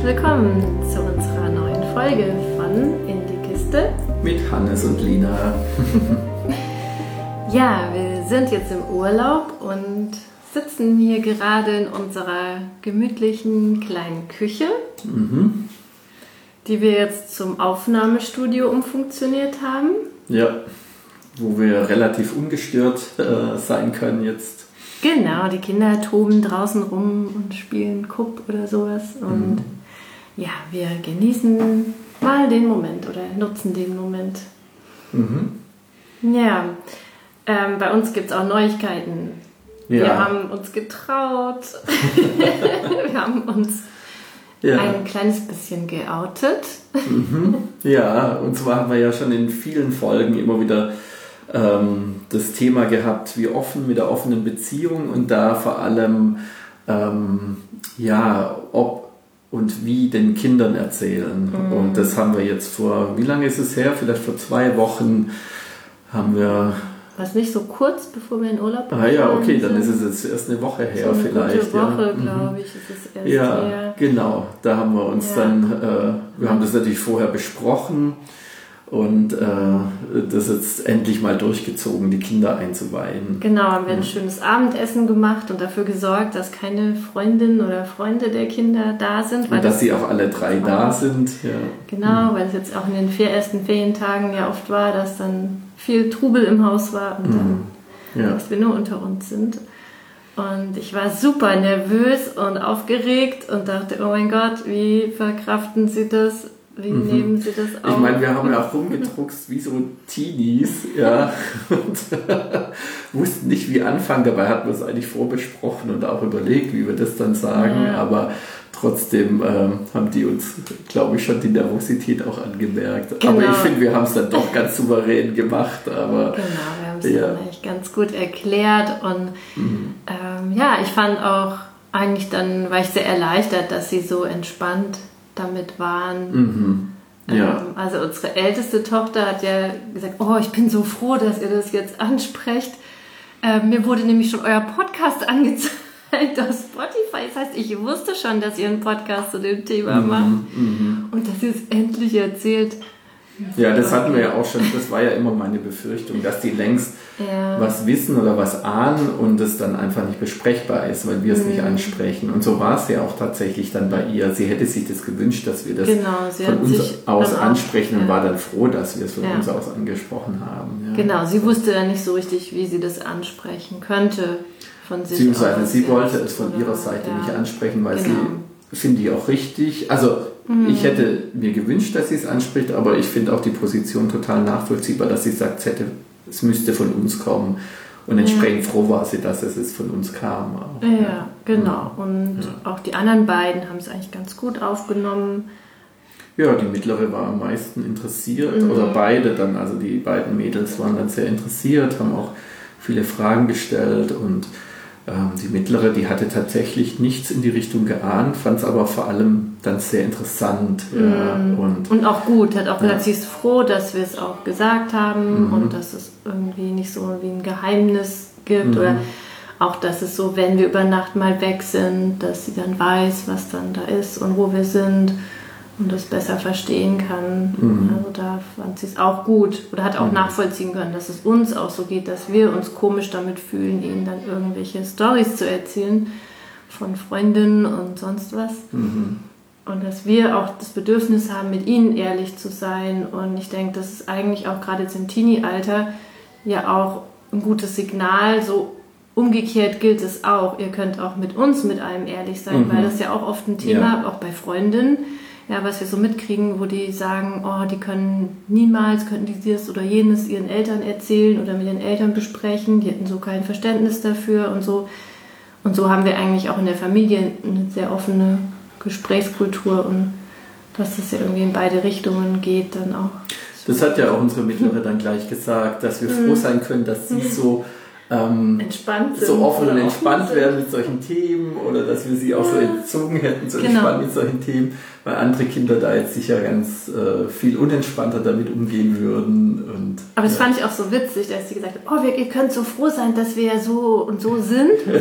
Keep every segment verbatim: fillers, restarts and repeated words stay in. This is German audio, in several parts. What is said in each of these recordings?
willkommen zu unserer neuen Folge von In die Kiste mit Hannes und Lina. Ja, wir sind jetzt im Urlaub und sitzen hier gerade in unserer gemütlichen kleinen Küche, Mhm. die wir jetzt zum Aufnahmestudio umfunktioniert haben. Ja, wo wir relativ ungestört äh, sein können jetzt. Genau, die Kinder toben draußen rum und spielen Kupp oder sowas. Und Mhm. ja, wir genießen mal den Moment oder nutzen den Moment. Mhm. Ja, ähm, bei uns gibt es auch Neuigkeiten. Ja. Wir haben uns getraut. Wir haben uns Ja. ein kleines bisschen geoutet. Mhm. Ja, und zwar haben wir ja schon in vielen Folgen immer wieder ähm, das Thema gehabt, wie offen mit der offenen Beziehung und da vor allem, ähm, ja, ob und wie den Kindern erzählen. Mhm. Und das haben wir jetzt vor, wie lange ist es her? Vielleicht vor zwei Wochen haben wir... Was nicht so kurz, bevor wir in Urlaub Ah ja, okay, sind. dann ist es jetzt erst eine Woche her so eine vielleicht. gute Woche, ja. glaube Mhm. ich, ist es erst Ja, her. genau. Da haben wir uns Ja. dann, äh, wir haben das natürlich vorher besprochen und äh, das jetzt endlich mal durchgezogen, die Kinder einzuweihen. Genau, haben wir ein Ja. schönes Abendessen gemacht und dafür gesorgt, dass keine Freundinnen oder Freunde der Kinder da sind. Und dass sie auch alle drei Oh. da sind. Ja. Genau, weil es jetzt auch in den vier ersten Ferientagen ja oft war, dass dann viel Trubel im Haus war und dann, Ja. dass wir nur unter uns sind. Und ich war super nervös und aufgeregt und dachte, oh mein Gott, wie verkraften sie das? Wie Mhm. nehmen sie das auf? Ich meine, wir haben ja auch rumgedruckst wie so Teenies, ja, und wussten nicht, wie anfangen. Dabei hatten wir es eigentlich vorbesprochen und auch überlegt, wie wir das dann sagen, Ja. aber trotzdem ähm, haben die uns, glaube ich, schon die Nervosität auch angemerkt. Genau. Aber ich finde, wir haben es dann doch ganz souverän gemacht, aber... Genau, wir haben es Ja. dann eigentlich ganz gut erklärt und Mhm. ähm, ja, ich fand auch eigentlich dann, war ich sehr erleichtert, dass sie so entspannt damit waren. Mhm. Ja. Ähm, also unsere älteste Tochter hat ja gesagt, oh, ich bin so froh, dass ihr das jetzt ansprecht. Ähm, mir wurde nämlich schon euer Podcast angezeigt auf Spotify. Das heißt, ich wusste schon, dass ihr einen Podcast zu dem Thema macht Mhm. und dass ihr es endlich erzählt. Ja, das hatten wir ja auch schon, das war ja immer meine Befürchtung, dass die längst Ja. was wissen oder was ahnen und es dann einfach nicht besprechbar ist, weil wir es nicht ansprechen. Und so war es ja auch tatsächlich dann bei ihr. Sie hätte sich das gewünscht, dass wir das Genau, sie von hat uns sich aus dann auch- ansprechen und ja. war dann froh, dass wir es von Ja. uns aus angesprochen haben. Ja. Genau, sie wusste dann nicht so richtig, wie sie das ansprechen könnte von sich Beziehungsweise aus. sie ja. wollte es von Oder- ihrer Seite ja. nicht ansprechen, weil Genau. sie, finde ich auch richtig, also Mhm. ich hätte mir gewünscht, dass sie es anspricht, aber ich finde auch die Position total nachvollziehbar, dass sie sagt, es, hätte, es müsste von uns kommen. Und entsprechend froh war sie, dass es es von uns kam. Auch. Ja, genau. Und Ja. auch die anderen beiden haben es eigentlich ganz gut aufgenommen. Ja, die mittlere war am meisten interessiert, Mhm. oder beide dann, also die beiden Mädels waren dann sehr interessiert, haben auch viele Fragen gestellt und ähm, die mittlere, die hatte tatsächlich nichts in die Richtung geahnt, fand es aber vor allem dann sehr interessant. Ja, Mhm. und Und auch gut, hat auch Ja. gesagt, sie ist froh, dass wir es auch gesagt haben Mhm. und dass es irgendwie nicht so wie ein Geheimnis gibt Mhm. oder auch, dass es so, wenn wir über Nacht mal weg sind, dass sie dann weiß, was dann da ist und wo wir sind und das besser verstehen kann. Mhm. Also da fand sie es auch gut oder hat auch Mhm. nachvollziehen können, dass es uns auch so geht, dass wir uns komisch damit fühlen, ihnen dann irgendwelche Storys zu erzählen von Freundinnen und sonst was. mhm. Und dass wir auch das Bedürfnis haben, mit ihnen ehrlich zu sein. Und ich denke, das ist eigentlich auch gerade jetzt im Teenie-Alter ja auch ein gutes Signal. So umgekehrt gilt es auch. Ihr könnt auch mit uns mit einem ehrlich sein, Mhm. weil das ist ja auch oft ein Thema, Ja. auch bei Freundinnen, ja, was wir so mitkriegen, wo die sagen, oh, die können niemals, könnten die dieses oder jenes ihren Eltern erzählen oder mit den Eltern besprechen. Die hätten so kein Verständnis dafür und so. Und so haben wir eigentlich auch in der Familie eine sehr offene Gesprächskultur und dass das ja irgendwie in beide Richtungen geht dann auch. Das hat ja auch unsere Mittlere dann gleich gesagt, dass wir froh sein können, dass sie so ähm, Entspannt sind. so offen und oder entspannt offen werden mit solchen Themen oder dass wir sie auch so entzogen hätten, so Genau. entspannt mit solchen Themen, weil andere Kinder da jetzt sicher ganz äh, viel unentspannter damit umgehen würden. Und, Aber das ja. fand ich auch so witzig, dass sie gesagt hat, oh, wir, ihr könnt so froh sein, dass wir ja so und so sind.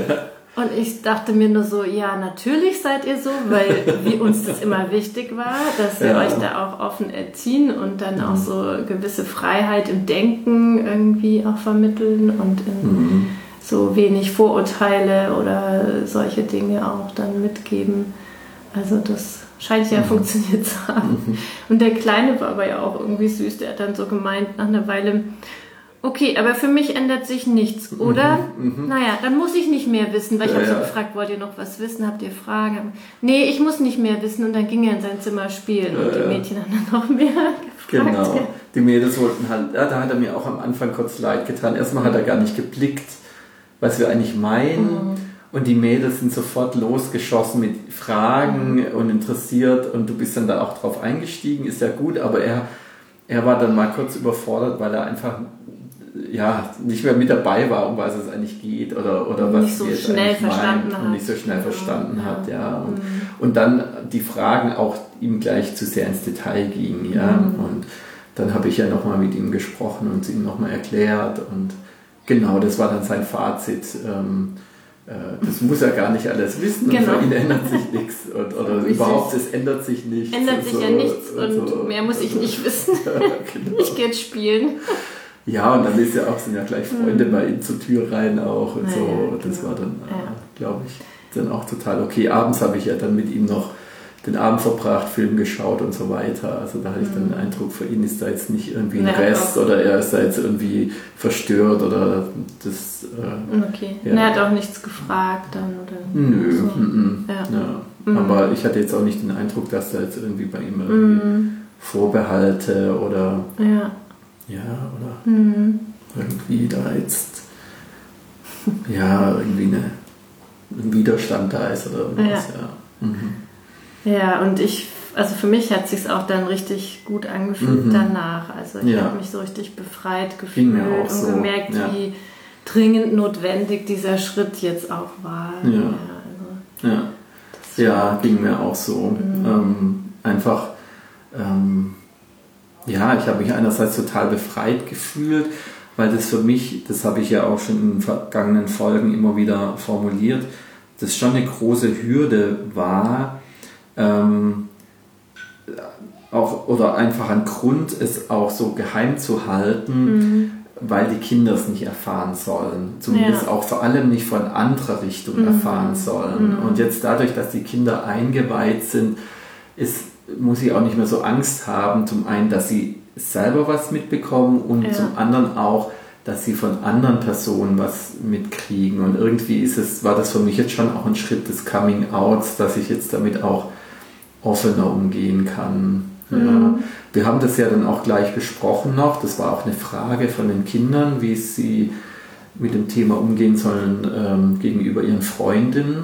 Und ich dachte mir nur so, ja, natürlich seid ihr so, weil wie uns das immer wichtig war, dass wir ja. euch da auch offen erziehen und dann mhm. auch so gewisse Freiheit im Denken irgendwie auch vermitteln und in mhm. so wenig Vorurteile oder solche Dinge auch dann mitgeben. Also das scheint ja mhm. funktioniert zu haben. Mhm. Und der Kleine war aber ja auch irgendwie süß, der hat dann so gemeint nach einer Weile, okay, aber für mich ändert sich nichts, oder? Mhm, naja, dann muss ich nicht mehr wissen, weil ich ja, habe so ja. gefragt, wollt ihr noch was wissen, habt ihr Fragen? Nee, ich muss nicht mehr wissen und dann ging er in sein Zimmer spielen ja, und die Mädchen haben dann noch mehr gefragt. Genau, die Mädels wollten halt, ja, da hat er mir auch am Anfang kurz leid getan. Erstmal hat er gar nicht geblickt, was wir eigentlich meinen mhm. und die Mädels sind sofort losgeschossen mit Fragen mhm. und interessiert und du bist dann da auch drauf eingestiegen, ist ja gut, aber er, er war dann mal kurz überfordert, weil er einfach ja, nicht mehr mit dabei war, um was es eigentlich geht oder, oder was so sie jetzt schnell eigentlich verstanden meint hat. und nicht so schnell verstanden ja. hat, ja. Und, mhm. und dann die Fragen auch ihm gleich zu sehr ins Detail gingen, ja. Mhm. Und dann habe ich ja nochmal mit ihm gesprochen und es ihm nochmal erklärt und genau, das war dann sein Fazit. Ähm, äh, das muss er gar nicht alles wissen und genau. für ihn ändert sich nichts und, oder Wie überhaupt, süß. es ändert sich nichts. Ändert sich so, ja nichts und, und so. mehr muss ich nicht wissen. Genau. Ich gehe jetzt spielen. Ja, und dann ist ja auch, sind ja gleich Freunde mhm. bei ihm zur Tür rein auch und ja, so. Ja, das genau. war dann, ja. äh, glaube ich, dann auch total okay. Abends habe ich ja dann mit ihm noch den Abend verbracht, Film geschaut und so weiter. Also da hatte ich dann den Eindruck, für ihn ist da jetzt nicht irgendwie ein ja, Rest auch. oder er ist da jetzt irgendwie verstört oder das... Äh, okay. ja. Und er hat auch nichts gefragt dann, oder? Nö. So. M -m. Ja. Ja. Mhm. Aber ich hatte jetzt auch nicht den Eindruck, dass da jetzt irgendwie bei ihm irgendwie mhm. Vorbehalte oder... Ja. Ja, oder... Mhm. irgendwie da jetzt ja, irgendwie eine, ein Widerstand da ist oder irgendwas, ja. Ja, mhm. ja und ich, also für mich hat es sich auch dann richtig gut angefühlt mhm. danach. Also ich ja. habe mich so richtig befreit gefühlt und so. gemerkt, ja. wie dringend notwendig dieser Schritt jetzt auch war. Ja, ja, also, ja. ja ging mir auch so. Mhm. Ähm, einfach ähm, ja, ich habe mich einerseits total befreit gefühlt, weil das für mich, das habe ich ja auch schon in vergangenen Folgen immer wieder formuliert, das schon eine große Hürde war, ähm, auch, oder einfach ein Grund, es auch so geheim zu halten, mhm. weil die Kinder es nicht erfahren sollen. Zumindest ja. auch vor allem nicht von anderer Richtung mhm. erfahren sollen. Mhm. Und jetzt dadurch, dass die Kinder eingeweiht sind, ist, muss ich auch nicht mehr so Angst haben, zum einen, dass sie selber was mitbekommen und ja. zum anderen auch, dass sie von anderen Personen was mitkriegen. Und irgendwie ist es, war das für mich jetzt schon auch ein Schritt des Coming-Outs, dass ich jetzt damit auch offener umgehen kann. Mhm. Ja. Wir haben das ja dann auch gleich besprochen noch. Das war auch eine Frage von den Kindern, wie sie mit dem Thema umgehen sollen ähm, gegenüber ihren Freundinnen.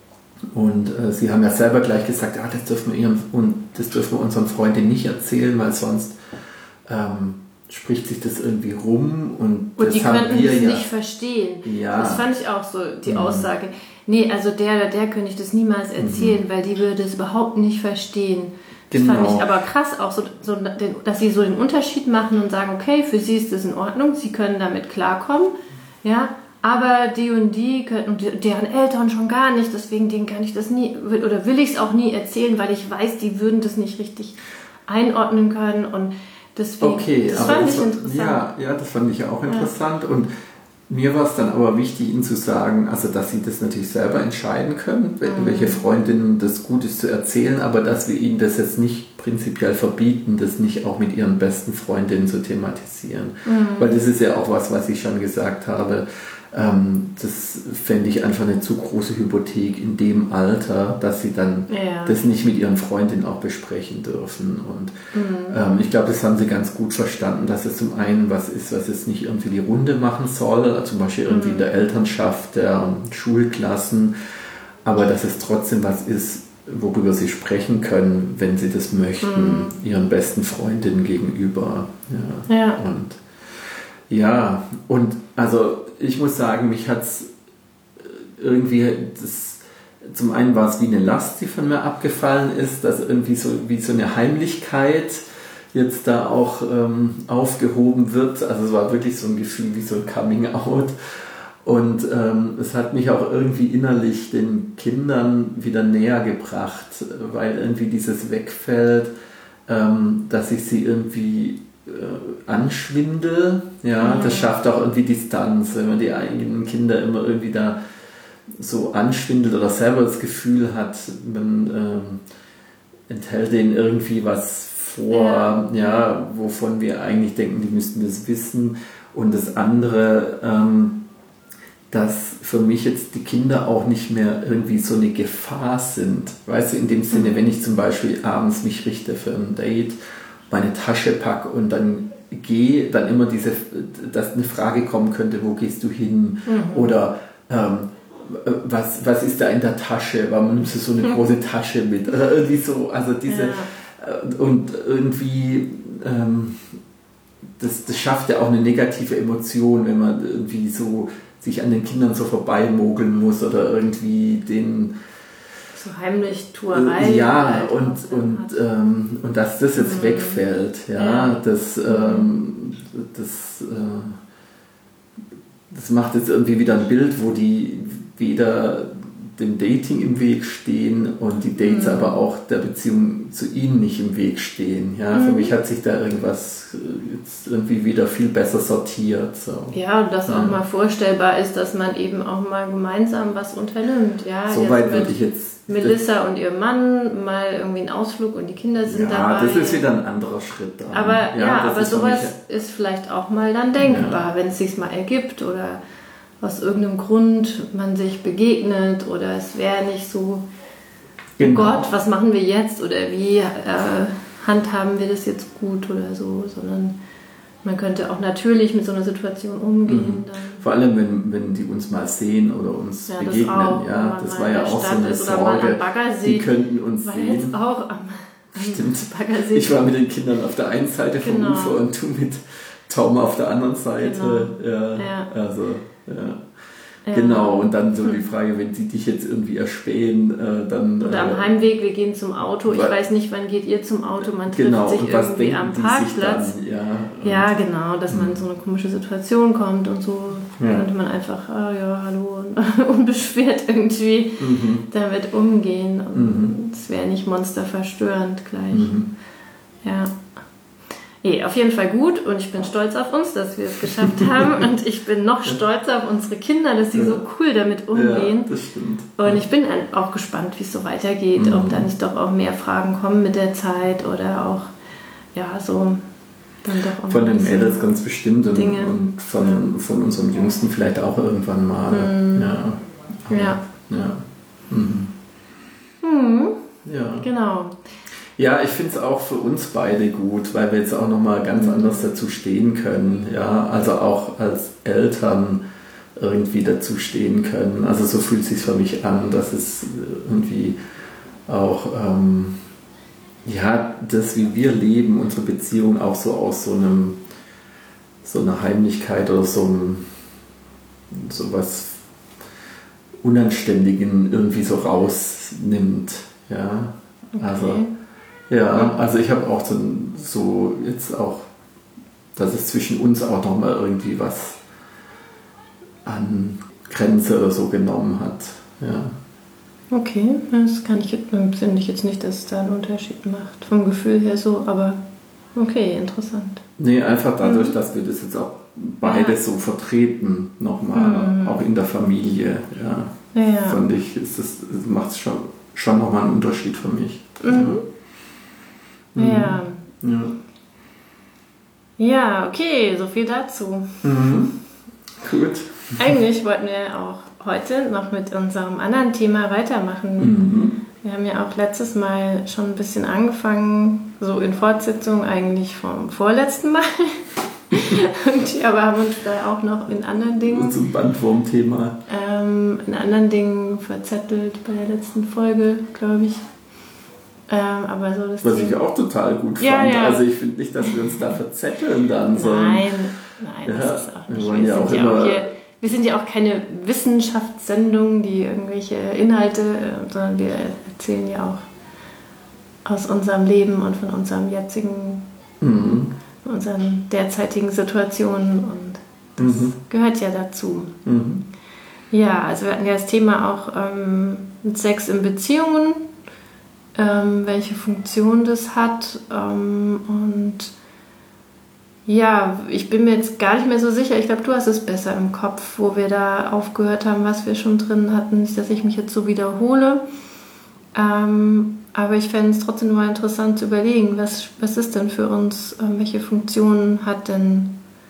Und äh, sie haben ja selber gleich gesagt, ah, das dürfen wir ihren, und das dürfen wir unseren Freundinnen nicht erzählen, weil sonst ähm, spricht sich das irgendwie rum. Und, und das die haben könnten wir das ja, nicht verstehen. Ja. Das fand ich auch so, die mhm. Aussage. Nee, also der oder der könnte ich das niemals erzählen, mhm. weil die würde es überhaupt nicht verstehen. Das genau. fand ich aber krass auch, so, so, dass sie so den Unterschied machen und sagen, okay, für sie ist das in Ordnung, sie können damit klarkommen, ja, aber die und die können, und deren Eltern schon gar nicht, deswegen denen kann ich das nie, oder will ich es auch nie erzählen, weil ich weiß, die würden das nicht richtig einordnen können und deswegen, okay, das aber fand das ich war, interessant. Ja, ja, das fand ich auch interessant ja. und mir war es dann aber wichtig, ihnen zu sagen, also dass sie das natürlich selber entscheiden können, mhm. welche Freundinnen das gut ist zu erzählen, aber dass wir ihnen das jetzt nicht prinzipiell verbieten, das nicht auch mit ihren besten Freundinnen zu thematisieren. Mhm. Weil das ist ja auch was, was ich schon gesagt habe. Ähm, das fände ich einfach eine zu große Hypothek in dem Alter, dass sie dann ja. das nicht mit ihren Freundinnen auch besprechen dürfen. Und mhm. ähm, ich glaube, das haben sie ganz gut verstanden, dass es zum einen was ist, was jetzt nicht irgendwie die Runde machen soll, zum Beispiel irgendwie mhm. in der Elternschaft der Schulklassen, aber dass es trotzdem was ist, worüber sie sprechen können, wenn sie das möchten, mhm. ihren besten Freundinnen gegenüber. Ja. Ja. Und ja, und also ich muss sagen, mich hat es irgendwie, das, zum einen war es wie eine Last, die von mir abgefallen ist, dass irgendwie so wie so eine Heimlichkeit jetzt da auch ähm, aufgehoben wird. Also es war wirklich so ein Gefühl wie so ein Coming Out. Und ähm, es hat mich auch irgendwie innerlich den Kindern wieder näher gebracht, weil irgendwie dieses wegfällt, ähm, dass ich sie irgendwie äh, anschwindel. Ja, mhm. Das schafft auch irgendwie Distanz, wenn man die eigenen Kinder immer irgendwie da so anschwindelt oder selber das Gefühl hat, man ähm, enthält denen irgendwie was vor, ja. ja, wovon wir eigentlich denken, die müssten das wissen. Und das andere, ähm, dass für mich jetzt die Kinder auch nicht mehr irgendwie so eine Gefahr sind. Weißt du, in dem Sinne, wenn ich zum Beispiel abends mich richte für ein Date, meine Tasche packe und dann gehe, dann immer diese, dass eine Frage kommen könnte, wo gehst du hin? Mhm. Oder ähm, was, was ist da in der Tasche? Warum nimmst du so eine große Tasche mit? Oder irgendwie so, also diese, ja. Und irgendwie, ähm, das, das schafft ja auch eine negative Emotion, wenn man irgendwie so sich an den Kindern so vorbeimogeln muss oder irgendwie den... So heimlich Tuerei. Äh, ja, halt und, und, ähm, und dass das jetzt mhm. wegfällt, ja, ja. Das, ähm, das, äh, das macht jetzt irgendwie wieder ein Bild, wo die weder dem Dating im Weg stehen und die Dates mhm. aber auch der Beziehung zu ihnen nicht im Weg stehen. Ja, mhm. Für mich hat sich da irgendwas jetzt irgendwie wieder viel besser sortiert. So. Ja, und dass ja. auch mal vorstellbar ist, dass man eben auch mal gemeinsam was unternimmt. Ja, so weit würde ich jetzt... Melissa und ihr Mann mal irgendwie einen Ausflug und die Kinder sind ja, dabei. Ja, das ist wieder ein anderer Schritt. Dann. Aber ja, ja aber ist sowas ist vielleicht auch mal dann denkbar, ja. wenn es sich mal ergibt oder aus irgendeinem Grund man sich begegnet oder es wäre nicht so, genau. oh Gott, was machen wir jetzt oder wie äh, handhaben wir das jetzt gut oder so, sondern man könnte auch natürlich mit so einer Situation umgehen. Mhm. Dann. Vor allem, wenn, wenn die uns mal sehen oder uns ja, begegnen. Das, auch, ja, das war ja auch so eine Sorge. Die könnten uns war sehen. Jetzt auch am, Stimmt. Baggersee. Ich war mit den Kindern auf der einen Seite vom genau. Ufer und du mit Tom auf der anderen Seite. Genau. Ja, ja. Also, ja. Ja. Genau, und dann so hm. die Frage, wenn die dich jetzt irgendwie erspähen, äh, dann... Oder am äh, Heimweg, wir gehen zum Auto, ich weiß nicht, wann geht ihr zum Auto, man trifft genau, sich irgendwie am Parkplatz. Dann, ja, ja, genau, dass man in so eine komische Situation kommt und so ja. könnte man einfach, ah ja, hallo, und unbeschwert irgendwie mhm. damit umgehen. Und es mhm. wäre nicht monsterverstörend gleich. Mhm. Ja. Nee, auf jeden Fall gut und ich bin stolz auf uns, dass wir es geschafft haben und ich bin noch stolzer auf unsere Kinder, dass sie ja. so cool damit umgehen. Ja, das stimmt. Und ich bin auch gespannt, wie es so weitergeht, mhm. ob da nicht doch auch mehr Fragen kommen mit der Zeit oder auch, ja, so dann doch auch von den Mädels ganz bestimmt und, und von, ja. von unserem Jüngsten vielleicht auch irgendwann mal. Mhm. Ja. Aber, ja. Ja. Mhm. Mhm. Ja. Genau. Ja, ich finde es auch für uns beide gut, weil wir jetzt auch nochmal ganz anders dazu stehen können. Ja, also auch als Eltern irgendwie dazu stehen können. Also so fühlt es sich für mich an, dass es irgendwie auch, ähm, ja, das, wie wir leben, unsere Beziehung auch so aus so einem, so einer Heimlichkeit oder so einem, so was Unanständigen irgendwie so rausnimmt. Ja, okay. Also ja, also ich habe auch so, so jetzt auch, dass es zwischen uns auch nochmal irgendwie was an Grenze oder so genommen hat. Ja. Okay, das kann ich, finde ich jetzt nicht, dass es da einen Unterschied macht, vom Gefühl her so, aber okay, interessant. Nee, einfach dadurch, mhm. dass wir das jetzt auch beide ja. so vertreten, nochmal, mhm. auch in der Familie, ja, ja. fand ich, ist das, das macht es schon, schon nochmal einen Unterschied für mich. Mhm. Ja. Ja. Ja. Ja, okay, so viel dazu. Mhm. Gut. Eigentlich wollten wir auch heute noch mit unserem anderen Thema weitermachen. Mhm. Wir haben ja auch letztes Mal schon ein bisschen angefangen, so in Fortsetzung eigentlich vom vorletzten Mal. Und, aber haben uns da auch noch in anderen Dingen... Zum Bandwurm-Thema. Ähm, in anderen Dingen verzettelt bei der letzten Folge, glaube ich. Ähm, aber so das Was Ding. ich auch total gut ja, fand. Ja. Also ich finde nicht, dass wir uns da verzetteln dann. So. Nein, nein, ja, das ist auch nicht. Wir, wir, ja sind ja immer auch hier, wir sind ja auch keine Wissenschaftssendung, die irgendwelche Inhalte, sondern wir erzählen ja auch aus unserem Leben und von unserem jetzigen, mhm. unseren derzeitigen Situationen und das mhm. gehört ja dazu. Mhm. Ja, also wir hatten ja das Thema auch ähm, Sex in Beziehungen, ähm, welche Funktion das hat. Ähm, und ja, ich bin mir jetzt gar nicht mehr so sicher. Ich glaube, du hast es besser im Kopf, wo wir da aufgehört haben, was wir schon drin hatten. Nicht, dass ich mich jetzt so wiederhole. Ähm, aber ich fände es trotzdem mal interessant zu überlegen, was, was ist denn für uns, ähm, welche Funktionen hat denn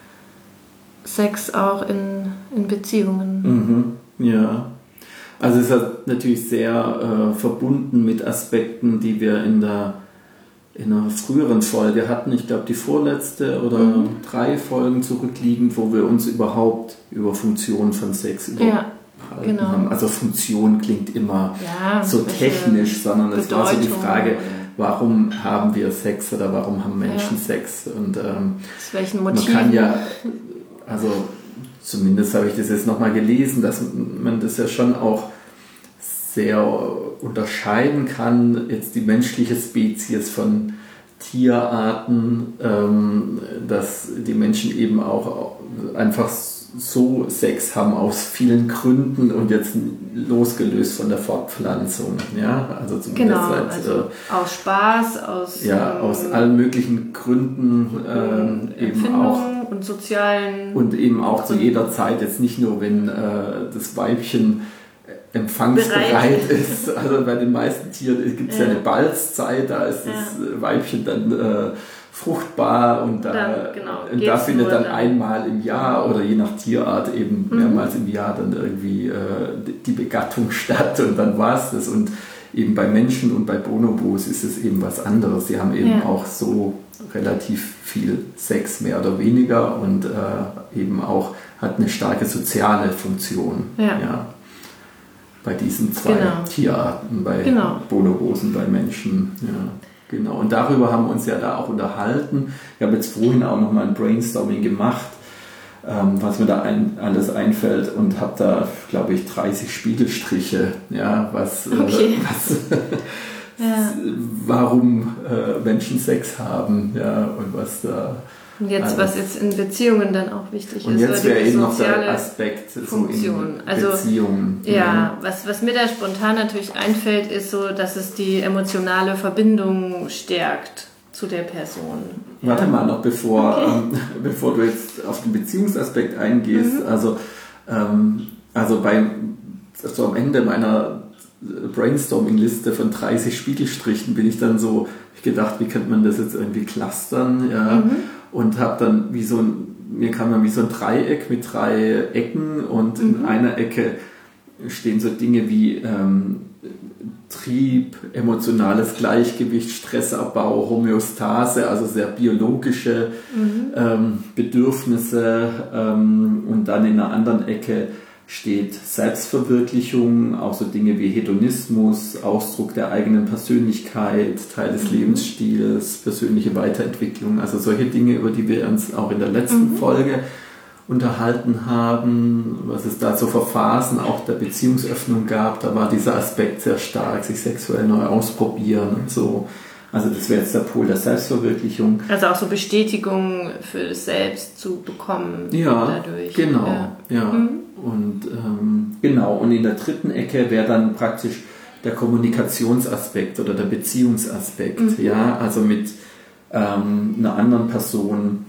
Sex auch in, in Beziehungen? Mhm, ja, also es ist natürlich sehr äh, verbunden mit Aspekten, die wir in der in einer früheren Folge hatten. Ich glaube, die vorletzte oder mhm. drei Folgen zurückliegend, wo wir uns überhaupt über Funktionen von Sex überhalten ja, genau. haben. Also Funktion klingt immer ja, so technisch, sondern es war so die Frage, warum haben wir Sex oder warum haben Menschen ja. Sex? Und ähm, aus welchen Motiven? Man kann ja Also zumindest habe ich das jetzt nochmal gelesen, dass man das ja schon auch sehr unterscheiden kann, jetzt die menschliche Spezies von Tierarten, ähm, dass die Menschen eben auch einfach so Sex haben aus vielen Gründen und jetzt losgelöst von der Fortpflanzung. Ja? Also zumindest genau, halt, also äh, aus Spaß, aus, ja, ähm, aus allen möglichen Gründen äh, eben auch und sozialen und eben auch zu jeder Zeit, jetzt nicht nur, wenn äh, das Weibchen empfangsbereit bereit ist. Also bei den meisten Tieren gibt es ja. ja eine Balzzeit, da ist das ja. Weibchen dann äh, fruchtbar und da, dann, genau, und da findet dann, dann einmal im Jahr oder je nach Tierart eben mhm. mehrmals im Jahr dann irgendwie äh, die Begattung statt und dann war es das. Und eben bei Menschen und bei Bonobos ist es eben was anderes. Sie haben eben ja. auch so relativ viel Sex, mehr oder weniger, und äh, eben auch hat eine starke soziale Funktion. Ja. Ja, bei diesen zwei genau. Tierarten, bei genau. Bonobos und bei Menschen. Ja, genau. Und darüber haben wir uns ja da auch unterhalten. Ich habe jetzt vorhin auch nochmal ein Brainstorming gemacht, ähm, was mir da ein, alles einfällt, und habe da, glaube ich, dreißig Spiegelstriche, ja, was, okay. äh, was ja. warum äh, Menschen Sex haben, ja, und was da. Und jetzt, also, was jetzt in Beziehungen dann auch wichtig und ist. Und jetzt wäre eben noch der Aspekt Funktion. So in also, Beziehungen. Ja, ja, was, was mir da spontan natürlich einfällt, ist so, dass es die emotionale Verbindung stärkt zu der Person. Warte ja. mal noch, bevor, okay. ähm, bevor du jetzt auf den Beziehungsaspekt eingehst. Mhm. Also, ähm, also beim, so am Ende meiner Brainstorming-Liste von dreißig Spiegelstrichen bin ich dann so, ich gedacht, wie könnte man das jetzt irgendwie clustern, ja, mhm. und habe dann wie so ein, mir kam dann wie so ein Dreieck mit drei Ecken, und mhm. in einer Ecke stehen so Dinge wie ähm, Trieb, emotionales Gleichgewicht, Stressabbau, Homöostase, also sehr biologische mhm. ähm, Bedürfnisse, ähm, und dann in einer anderen Ecke steht Selbstverwirklichung, auch so Dinge wie Hedonismus, Ausdruck der eigenen Persönlichkeit, Teil des mhm. Lebensstils, persönliche Weiterentwicklung, also solche Dinge, über die wir uns auch in der letzten mhm. Folge unterhalten haben, was es da so für Phasen auch der Beziehungsöffnung gab, da war dieser Aspekt sehr stark, sich sexuell neu ausprobieren und so. Also das wäre jetzt der Pol der Selbstverwirklichung. Also auch so Bestätigung für das Selbst zu bekommen ja, dadurch. Genau, ja, ja. Mhm. Und ähm, genau, und in der dritten Ecke wäre dann praktisch der Kommunikationsaspekt oder der Beziehungsaspekt, mhm. ja, also mit ähm, einer anderen Person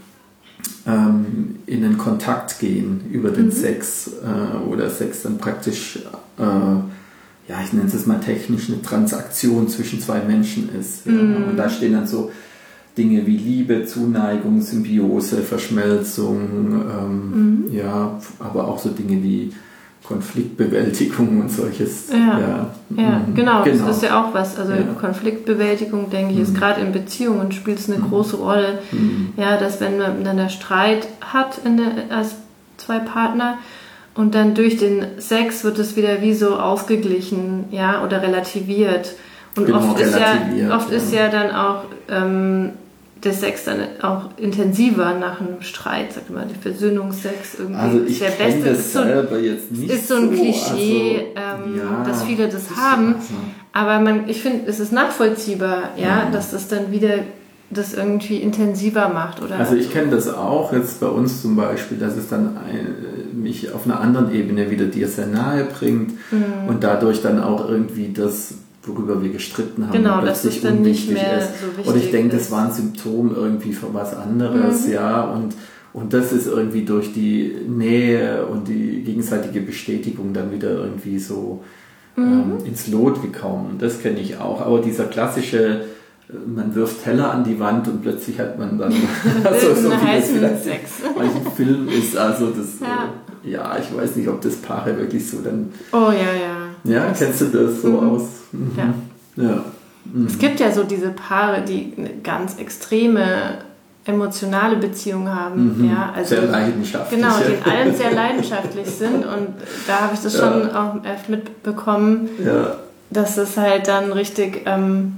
ähm, in den Kontakt gehen über den mhm. Sex, äh, oder Sex dann praktisch äh, ja, ich nenne es jetzt mal technisch, eine Transaktion zwischen zwei Menschen ist. Ja. Mm. Und da stehen dann so Dinge wie Liebe, Zuneigung, Symbiose, Verschmelzung, ähm, mm. ja, aber auch so Dinge wie Konfliktbewältigung und solches. Ja, ja. ja mm. genau, genau, das ist ja auch was. Also ja. Konfliktbewältigung, denke ich, ist mm. gerade in Beziehungen spielt es eine mm. große Rolle. Mm. Ja, dass wenn man miteinander Streit hat in der, als zwei Partner, und dann durch den Sex wird es wieder wie so ausgeglichen, ja, oder relativiert. Und genau, oft, ist ja, oft ja. ist ja dann auch ähm, der Sex dann auch intensiver nach einem Streit, sagt man, der Versöhnungsex irgendwie. Also ich der beste das ist so, selber jetzt nicht ist so ein so, Klischee, also, ähm, ja, dass viele das haben. Also. Aber man, ich finde, es ist nachvollziehbar, ja, mhm. dass das dann wieder das irgendwie intensiver macht, oder? Also ich kenne das auch jetzt bei uns zum Beispiel, dass es dann ein, mich auf einer anderen Ebene wieder dir sehr nahe bringt mhm. und dadurch dann auch irgendwie das, worüber wir gestritten haben, genau, plötzlich dann nicht mehr ist. so wichtig Und ich denke, ist. das war ein Symptom irgendwie für was anderes, mhm. ja, und Und das ist irgendwie durch die Nähe und die gegenseitige Bestätigung dann wieder irgendwie so mhm. ähm, ins Lot gekommen. Das kenne ich auch. Aber dieser klassische, man wirft Teller an die Wand und plötzlich hat man dann also so wie das vielleicht Sex. Manchen Film ist. Also das, ja. Äh, ja, ich weiß nicht, ob das Paare wirklich so dann... Oh ja, ja. Ja, das kennst du das so mhm. aus? Mhm. Ja. ja. Mhm. Es gibt ja so diese Paare, die eine ganz extreme emotionale Beziehungen haben. Mhm. Ja, also, sehr leidenschaftlich. Genau, die in allem sehr leidenschaftlich sind und da habe ich das schon ja. auch oft mitbekommen, ja. dass es halt dann richtig, ähm,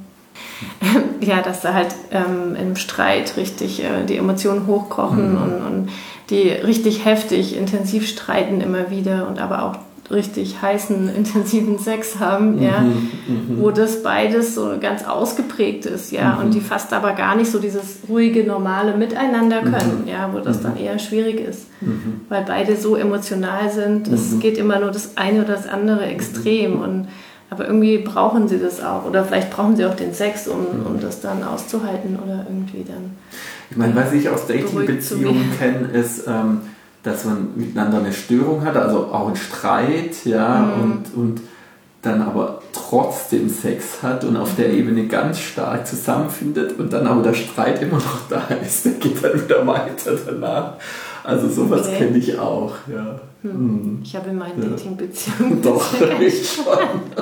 ja, dass da halt ähm, im Streit richtig äh, die Emotionen hochkochen mhm. und, und die richtig heftig, intensiv streiten immer wieder und aber auch richtig heißen, intensiven Sex haben, mhm, ja, mhm. wo das beides so ganz ausgeprägt ist, ja, mhm. und die fast aber gar nicht so dieses ruhige, normale Miteinander können, mhm. ja, wo das mhm. dann eher schwierig ist, mhm. weil beide so emotional sind, es mhm. geht immer nur das eine oder das andere extrem mhm. und aber irgendwie brauchen sie das auch oder vielleicht brauchen sie auch den Sex, um, mhm. um das dann auszuhalten oder irgendwie dann. Ich meine, was ich aus Dating-Beziehungen kenne, ist, ähm, dass man miteinander eine Störung hat, also auch einen Streit, ja, mhm. und, und dann aber trotzdem Sex hat und auf der Ebene ganz stark zusammenfindet und dann aber der Streit immer noch da ist, der geht dann wieder weiter danach. Also sowas okay. kenne ich auch, ja. Hm. Ich habe in meinen ja. Dating-Beziehungen doch, ich schon.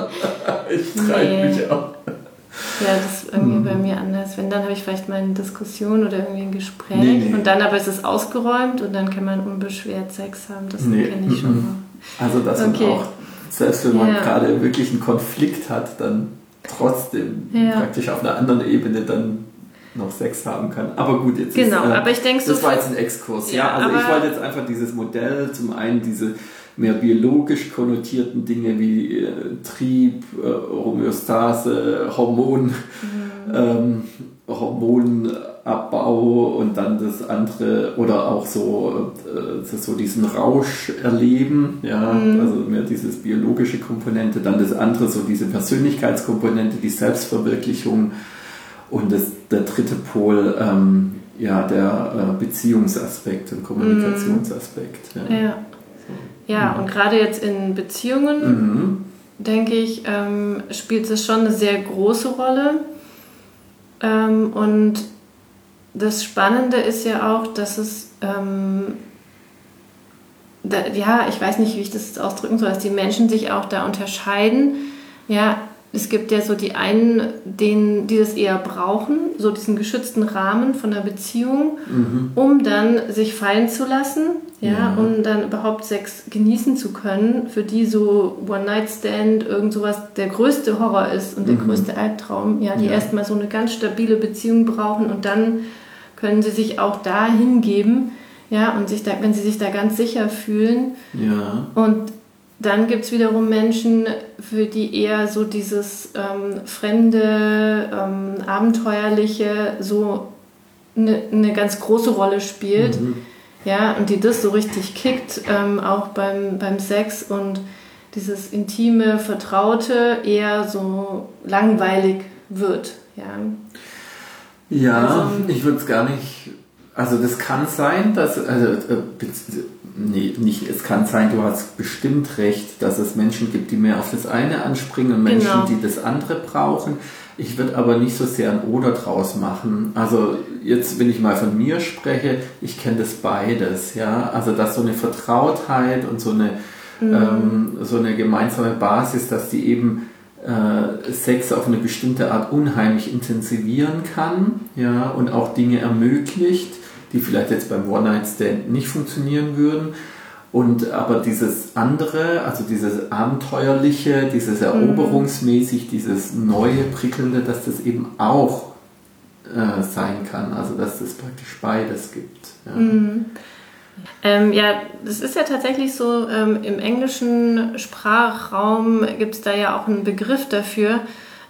Ich streite nee. mich auch. Ja, das ist irgendwie mhm. bei mir anders. Wenn, dann habe ich vielleicht mal eine Diskussion oder irgendwie ein Gespräch nee, nee. und dann aber ist es ausgeräumt und dann kann man unbeschwert Sex haben. Das nee. kenne ich schon mal. Also dass okay. man auch, selbst wenn man ja. gerade wirklich einen Konflikt hat, dann trotzdem ja. praktisch auf einer anderen Ebene dann noch Sex haben kann. Aber gut, jetzt genau, ist, äh, aber ich denke das so war jetzt ein Exkurs. Ja, ja also ich wollte jetzt einfach dieses Modell, zum einen diese mehr biologisch konnotierten Dinge wie äh, Trieb, äh, Homöostase, Hormon, mhm. ähm, Hormonabbau und dann das andere oder auch so, äh, so diesen Rausch erleben, ja, mhm. also mehr dieses biologische Komponente, dann das andere so diese Persönlichkeitskomponente, die Selbstverwirklichung und das, der dritte Pol, ähm, ja, der äh, Beziehungsaspekt und Kommunikationsaspekt. Mhm. Ja. ja. Ja, und gerade jetzt in Beziehungen, mhm. denke ich, ähm, spielt es schon eine sehr große Rolle. Ähm, und das Spannende ist ja auch, dass es, ähm, da, ja, ich weiß nicht, wie ich das jetzt ausdrücken soll, dass die Menschen sich auch da unterscheiden. Ja, es gibt ja so die einen, denen, die das eher brauchen, so diesen geschützten Rahmen von der Beziehung, mhm. um dann sich fallen zu lassen, ja, ja, um dann überhaupt Sex genießen zu können, für die so One-Night-Stand, irgend sowas der größte Horror ist und der mhm. größte Albtraum, ja, die ja. erstmal so eine ganz stabile Beziehung brauchen und dann können sie sich auch da hingeben, ja, und sich da, wenn sie sich da ganz sicher fühlen. Ja. Und dann gibt es wiederum Menschen, für die eher so dieses ähm, fremde, ähm, abenteuerliche so eine ne ganz große Rolle spielt. Mhm. Ja, und die das so richtig kickt, ähm, auch beim, beim Sex und dieses intime, vertraute eher so langweilig wird. Ja, ja also, ich würde es gar nicht... Also das kann sein, dass... Also, äh, nee, nicht, es kann sein, du hast bestimmt recht, dass es Menschen gibt, die mehr auf das eine anspringen und Menschen, genau. die das andere brauchen. Ich würde aber nicht so sehr ein Oder draus machen. Also jetzt, wenn ich mal von mir spreche, ich kenne das beides. Ja? Also dass so eine Vertrautheit und so eine, mhm. ähm, so eine gemeinsame Basis, dass die eben äh, Sex auf eine bestimmte Art unheimlich intensivieren kann, ja? Und auch Dinge ermöglicht, die vielleicht jetzt beim One-Night-Stand nicht funktionieren würden. Und aber dieses andere, also dieses Abenteuerliche, dieses Eroberungsmäßig, dieses neue, prickelnde, dass das eben auch äh, sein kann. Also dass es praktisch beides gibt. Ja, mhm. ähm, ja, das ist ja tatsächlich so, ähm, im englischen Sprachraum gibt es da ja auch einen Begriff dafür,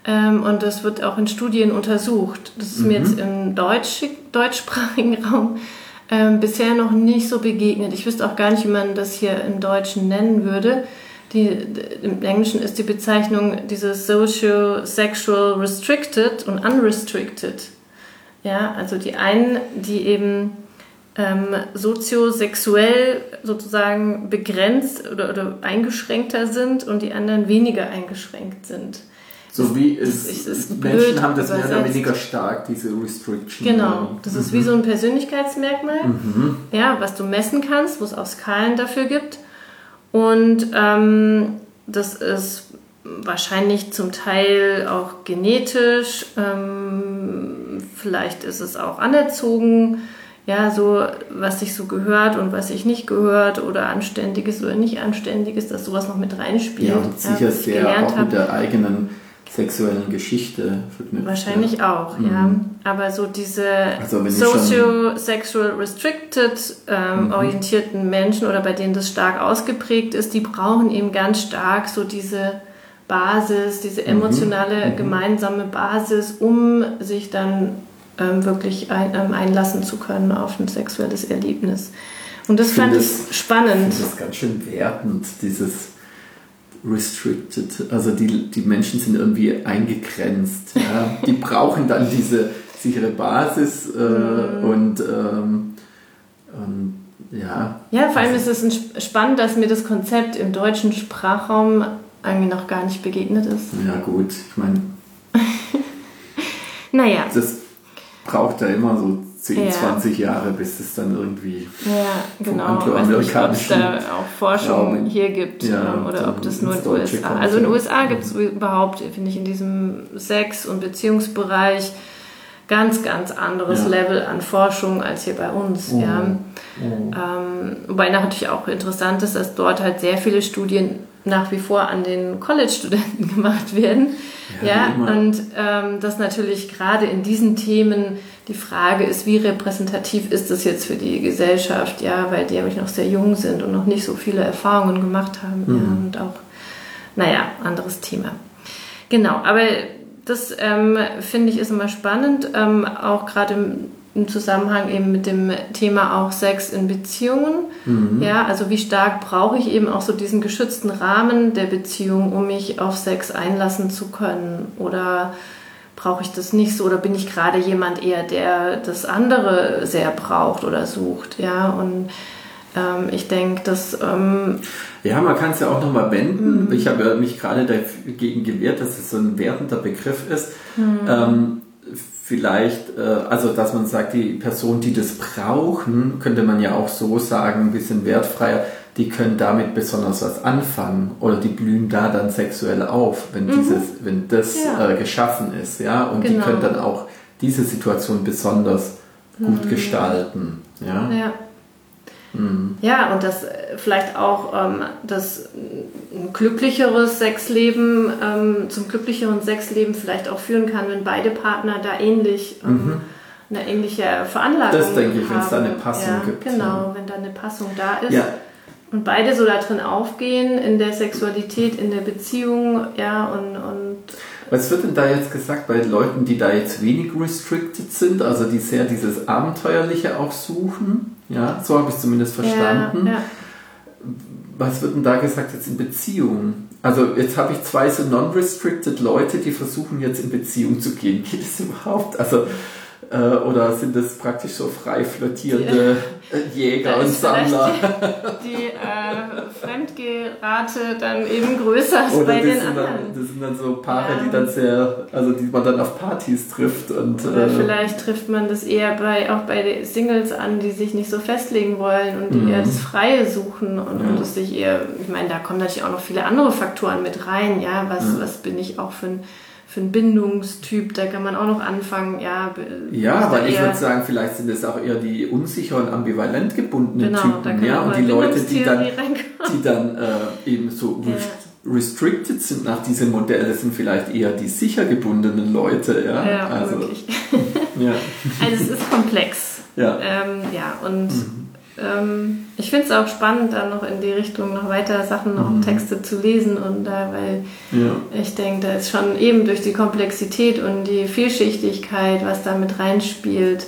Ähm, und das wird auch in Studien untersucht. Das ist mhm. mir jetzt im Deutsch, deutschsprachigen Raum ähm, bisher noch nicht so begegnet. Ich wüsste auch gar nicht, wie man das hier im Deutschen nennen würde. Die, im Englischen ist die Bezeichnung dieses Socio-Sexual Restricted und Unrestricted. Ja, also die einen, die eben ähm, soziosexuell sozusagen begrenzt oder, oder eingeschränkter sind und die anderen weniger eingeschränkt sind. So wie es, es, es Menschen haben das mehr oder weniger stark, diese Restriction. Genau, das mhm. ist wie so ein Persönlichkeitsmerkmal, mhm. ja, was du messen kannst, wo es auch Skalen dafür gibt. Und ähm, das ist wahrscheinlich zum Teil auch genetisch, ähm, vielleicht ist es auch anerzogen, ja, so was sich so gehört und was sich nicht gehört oder Anständiges oder nicht Anständiges, dass sowas noch mit reinspielt. Ja, und sicher ja, sehr auch mit der eigenen sexuellen Geschichte verknüpft. Wahrscheinlich ja. auch, mhm. ja. Aber so diese also socio-sexual restricted ähm, mhm. orientierten Menschen oder bei denen das stark ausgeprägt ist, die brauchen eben ganz stark so diese Basis, diese emotionale mhm. gemeinsame Basis, um sich dann ähm, wirklich ein, ähm, einlassen zu können auf ein sexuelles Erlebnis. Und das ich fand ich das, spannend. Ich finde das ganz schön wertend, dieses restricted, also die, die Menschen sind irgendwie eingegrenzt. Ja? Die brauchen dann diese sichere Basis äh, mm. und, ähm, und ja. Ja, vor allem ist es spannend, dass mir das Konzept im deutschen Sprachraum eigentlich noch gar nicht begegnet ist. Ja gut, ich meine, naja. Das braucht ja immer so zehn, ja. zwanzig Jahre, bis es dann irgendwie ja, genau. vom angloamerikanischen ob es da auch Forschung Raum, hier gibt ja, ähm, oder ob das nur in den U S A. Also in den U S A gibt es überhaupt, finde ich, in diesem Sex- und Beziehungsbereich ganz, ganz anderes ja. Level an Forschung als hier bei uns. Oh. Ja. Oh. Ähm, wobei natürlich auch interessant ist, dass dort halt sehr viele Studien nach wie vor an den College-Studenten gemacht werden. Ja, ja und ähm, dass natürlich gerade in diesen Themen die Frage ist, wie repräsentativ ist das jetzt für die Gesellschaft, ja, weil die nämlich noch sehr jung sind und noch nicht so viele Erfahrungen gemacht haben. Mhm. Ja, und auch, naja, anderes Thema. Genau, aber das ähm, finde ich ist immer spannend, ähm, auch gerade im im Zusammenhang eben mit dem Thema auch Sex in Beziehungen. Mhm. Ja, also wie stark brauche ich eben auch so diesen geschützten Rahmen der Beziehung, um mich auf Sex einlassen zu können? Oder brauche ich das nicht so? Oder bin ich gerade jemand eher, der das andere sehr braucht oder sucht? Ja, und ähm, ich denke, dass... Ähm, ja, man kann es ja auch nochmal wenden. Mhm. Ich habe mich gerade dagegen gewehrt, dass es so ein wertender Begriff ist. Mhm. Ähm, Vielleicht, also dass man sagt, die Personen, die das brauchen, könnte man ja auch so sagen, ein bisschen wertfreier, die können damit besonders was anfangen oder die blühen da dann sexuell auf, wenn, mhm. dieses, wenn das ja. äh, geschaffen ist. Ja? Und genau. die können dann auch diese Situation besonders gut mhm. gestalten. Ja? Ja. Mhm. Ja, und das vielleicht auch ähm, das ein glücklicheres Sexleben, ähm, zum glücklicheren Sexleben vielleicht auch führen kann, wenn beide Partner da ähnlich ähm, mhm. eine ähnliche Veranlagung haben. Das denke ich, wenn es da eine Passung ja, gibt. Genau, ja. wenn da eine Passung da ist. Ja. Und beide so da drin aufgehen, in der Sexualität, in der Beziehung, ja, und, und was wird denn da jetzt gesagt bei Leuten, die da jetzt wenig restricted sind, also die sehr dieses Abenteuerliche auch suchen? Ja, so habe ich es zumindest verstanden. Ja, ja. Was wird denn da gesagt jetzt in Beziehungen? Also jetzt habe ich zwei so non-restricted Leute, die versuchen jetzt in Beziehung zu gehen. Geht das überhaupt? Also äh, oder sind das praktisch so frei flottierende die, Jäger und Sammler? Die, die äh, Fremdgerate dann eben größer als bei den anderen. Dann, das sind dann so Paare, ja. die dann sehr, also die man dann auf Partys trifft. Und, oder äh, vielleicht trifft man das eher bei auch bei Singles an, die sich nicht so festlegen wollen und die mhm. eher das Freie suchen und, ja. und das sich eher, ich meine, da kommen natürlich auch noch viele andere Faktoren mit rein, ja, was, ja. was bin ich auch für ein für einen Bindungstyp, da kann man auch noch anfangen, ja. Ja, aber ich würde sagen, vielleicht sind es auch eher die unsicher und ambivalent gebundenen genau, Typen, ja, und die Leute, die dann, die dann äh, eben so ja. restricted sind nach diesem Modell, das sind vielleicht eher die sicher gebundenen Leute, ja. Ja, also, wirklich. ja. Also es ist komplex. Ja. Ähm, ja, und mhm. ähm, ich finde es auch spannend, da noch in die Richtung noch weiter Sachen, noch mhm. Texte zu lesen und da, weil ja. ich denke, da ist schon eben durch die Komplexität und die Vielschichtigkeit, was da mit reinspielt,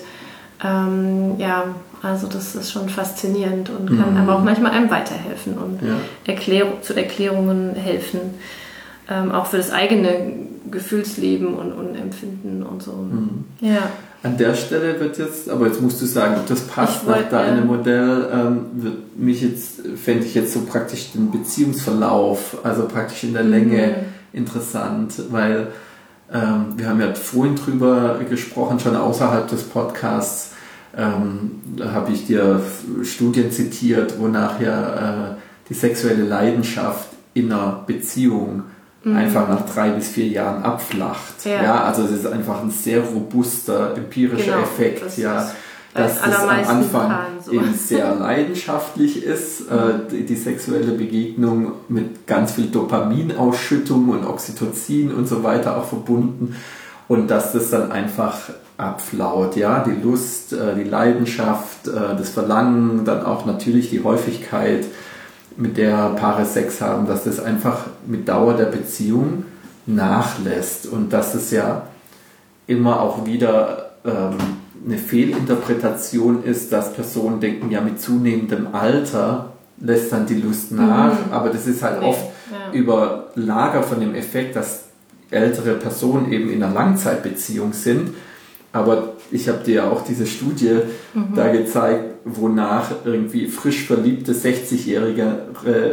ähm, ja, also das ist schon faszinierend und kann mhm. aber auch manchmal einem weiterhelfen und ja. Erklärung, zu Erklärungen helfen, ähm, auch für das eigene Gefühlsleben und, und Empfinden und so. Mhm. Ja. An der Stelle wird jetzt, aber jetzt musst du sagen, ob das passt nach deinem Modell, ähm, wird mich jetzt, fände ich jetzt so praktisch den Beziehungsverlauf, also praktisch in der Länge mhm. interessant, weil ähm, wir haben ja vorhin drüber gesprochen, schon außerhalb des Podcasts, ähm, da habe ich dir Studien zitiert, wonach ja äh, die sexuelle Leidenschaft in einer Beziehung Mhm. einfach nach drei bis vier Jahren abflacht. Ja. Ja, also es ist einfach ein sehr robuster empirischer genau, Effekt, das ja, dass das am Anfang so. eben sehr leidenschaftlich ist, mhm. äh, die, die sexuelle Begegnung mit ganz viel Dopaminausschüttung und Oxytocin und so weiter auch verbunden und dass das dann einfach abflaut, ja, die Lust, äh, die Leidenschaft, äh, das Verlangen, dann auch natürlich die Häufigkeit, mit der Paare Sex haben, dass das einfach mit Dauer der Beziehung nachlässt und dass es ja immer auch wieder ähm, eine Fehlinterpretation ist, dass Personen denken, ja mit zunehmendem Alter lässt dann die Lust nach, mhm. aber das ist halt nee. oft ja. überlagert von dem Effekt, dass ältere Personen eben in einer Langzeitbeziehung sind. Aber ich habe dir ja auch diese Studie mhm. da gezeigt, wonach irgendwie frisch verliebte sechzigjährige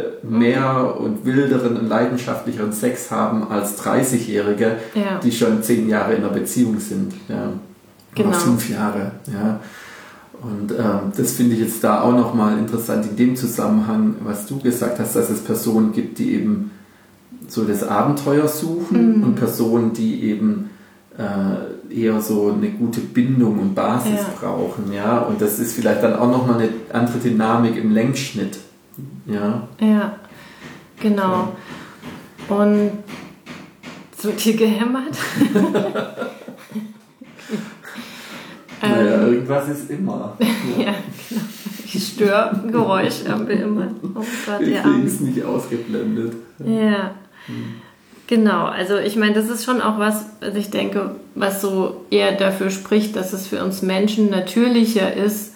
mehr mhm. und wilderen und leidenschaftlicheren Sex haben als dreißigjährige, ja. die schon zehn Jahre in einer Beziehung sind. Ja. Genau. Oder fünf Jahre. Ja. Und ähm, das finde ich jetzt da auch nochmal interessant in dem Zusammenhang, was du gesagt hast, dass es Personen gibt, die eben so das Abenteuer suchen mhm. und Personen, die eben äh, eher so eine gute Bindung und Basis ja. brauchen, ja, und das ist vielleicht dann auch nochmal eine andere Dynamik im Längsschnitt, ja. Ja, genau. Ja. Und so dir gehämmert? Naja, ähm, irgendwas ist immer. Ja, ja genau. Die Störgeräusche haben wir immer. Oh Gott, wir kriegen es nicht ausgeblendet. Ja. Hm. Genau, also ich meine, das ist schon auch was, was ich denke, was so eher dafür spricht, dass es für uns Menschen natürlicher ist,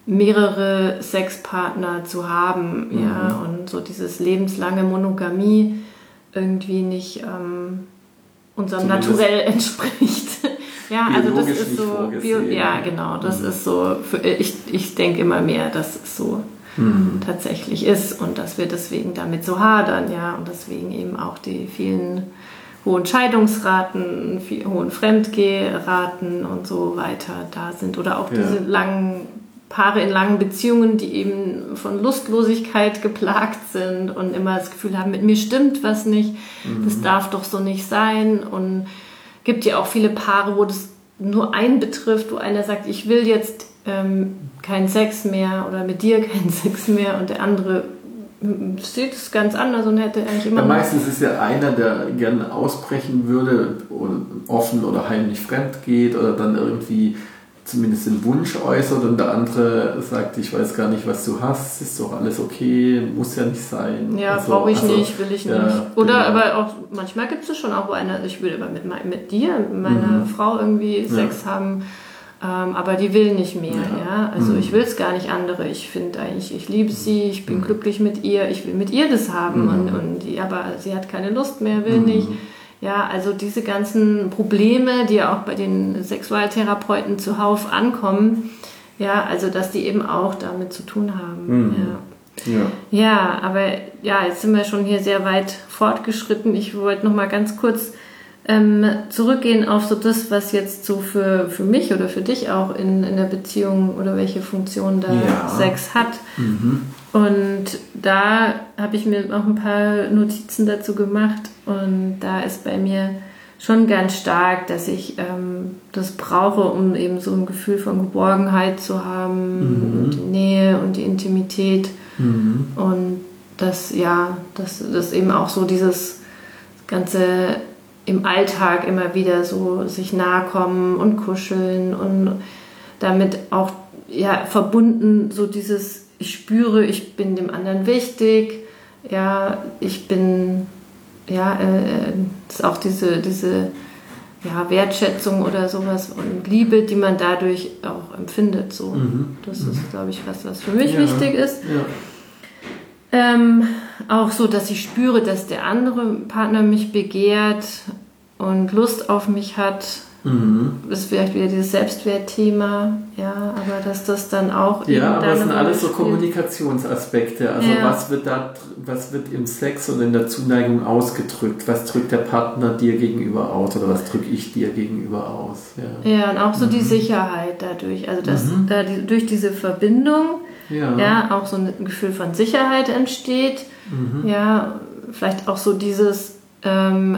mehrere Sexpartner zu haben, mhm. ja, und so dieses lebenslange Monogamie irgendwie nicht ähm, unserem Zumindest Naturell entspricht. Ja, also das ist so, bio, ja genau, das mhm. ist so, für, ich, ich denke immer mehr, dass es so Mhm. tatsächlich ist und dass wir deswegen damit so hadern, ja, und deswegen eben auch die vielen hohen Scheidungsraten, viel, hohen Fremdgehraten und so weiter da sind oder auch ja. diese langen Paare in langen Beziehungen, die eben von Lustlosigkeit geplagt sind und immer das Gefühl haben, mit mir stimmt was nicht, mhm. das darf doch so nicht sein, und gibt ja auch viele Paare, wo das nur einen betrifft, wo einer sagt, ich will jetzt ähm, keinen Sex mehr oder mit dir keinen Sex mehr, und der andere sieht es ganz anders und hätte eigentlich immer... Ja, meistens ist ja einer, der gerne ausbrechen würde oder offen oder heimlich fremd geht oder dann irgendwie zumindest den Wunsch äußert, und der andere sagt, ich weiß gar nicht, was du hast, ist doch alles okay, muss ja nicht sein. Ja, also, brauche ich also, nicht, will ich ja, nicht. Oder genau. Aber auch, manchmal gibt es schon auch, wo einer, ich will aber mit, mit dir, mit meiner mhm. Frau irgendwie Sex ja. haben, ähm, aber die will nicht mehr. Ja. Ja? Also mhm. ich will es gar nicht andere. Ich finde eigentlich, ich liebe sie, ich bin mhm. glücklich mit ihr, ich will mit ihr das haben, mhm. und, und die, aber sie hat keine Lust mehr, will mhm. nicht. Ja, also diese ganzen Probleme, die ja auch bei den Sexualtherapeuten zuhauf ankommen, ja, also dass die eben auch damit zu tun haben. Mhm. Ja. Ja. ja, aber ja, jetzt sind wir schon hier sehr weit fortgeschritten. Ich wollte noch mal ganz kurz ähm, zurückgehen auf so das, was jetzt so für, für mich oder für dich auch in, in der Beziehung oder welche Funktion da ja. Sex hat. Mhm. Und da habe ich mir auch ein paar Notizen dazu gemacht, und da ist bei mir schon ganz stark, dass ich ähm, das brauche, um eben so ein Gefühl von Geborgenheit zu haben, mhm. und die Nähe und die Intimität, mhm. und das, ja, das, das eben auch so dieses ganze im Alltag immer wieder so sich nahe kommen und kuscheln und damit auch ja, verbunden so dieses ich spüre, ich bin dem anderen wichtig, ja, ich bin, ja, äh, ist auch diese, diese ja, Wertschätzung oder sowas und Liebe, die man dadurch auch empfindet. So. Mhm. Das mhm. ist, glaube ich, was, was für mich ja. wichtig ist. Ja. Ähm, auch so, dass ich spüre, dass der andere Partner mich begehrt und Lust auf mich hat. Mhm. Das ist vielleicht wieder dieses Selbstwertthema, ja, aber dass das dann auch ja, aber es sind alles so Kommunikationsaspekte. Also ja. was wird da, was wird im Sex und in der Zuneigung ausgedrückt? Was drückt der Partner dir gegenüber aus oder was drücke ich dir gegenüber aus? Ja, ja, und auch so mhm. die Sicherheit dadurch, also dass mhm. da die, durch diese Verbindung ja. ja auch so ein Gefühl von Sicherheit entsteht, mhm. ja, vielleicht auch so dieses ähm,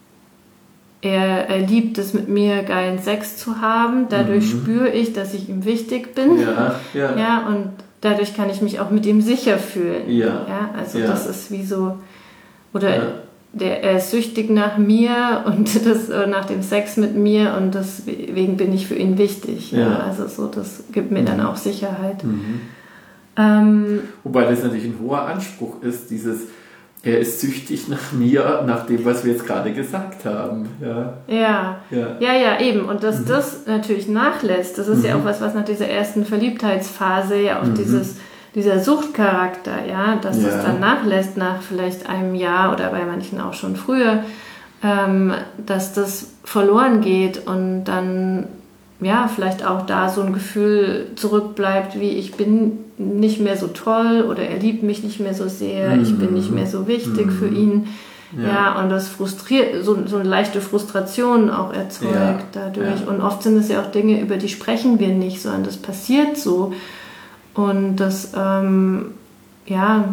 Er, er liebt es, mit mir geilen Sex zu haben. Dadurch mhm. spüre ich, dass ich ihm wichtig bin. Ja, ja. Ja, und dadurch kann ich mich auch mit ihm sicher fühlen. Ja. Ja, also ja. das ist wie so... Oder ja. der, er ist süchtig nach mir und das, nach dem Sex mit mir und deswegen bin ich für ihn wichtig. Ja. Ja, also so, das gibt mir mhm. dann auch Sicherheit. Mhm. Ähm, Wobei das natürlich ein hoher Anspruch ist, dieses... Er ist süchtig nach mir, nach dem, was wir jetzt gerade gesagt haben. Ja, ja, ja, ja, ja eben. Und dass mhm. das natürlich nachlässt, das ist mhm. ja auch was, was nach dieser ersten Verliebtheitsphase ja auch mhm. dieses, dieser Suchtcharakter, ja, dass ja. das dann nachlässt nach vielleicht einem Jahr oder bei manchen auch schon früher, ähm, dass das verloren geht und dann ja, vielleicht auch da so ein Gefühl zurückbleibt, wie ich bin nicht mehr so toll oder er liebt mich nicht mehr so sehr, mm. ich bin nicht mehr so wichtig mm. für ihn. Ja. ja, und das frustriert, so, so eine leichte Frustration auch erzeugt ja. dadurch. Ja. Und oft sind es ja auch Dinge, über die sprechen wir nicht, sondern das passiert so. Und das, ähm, ja.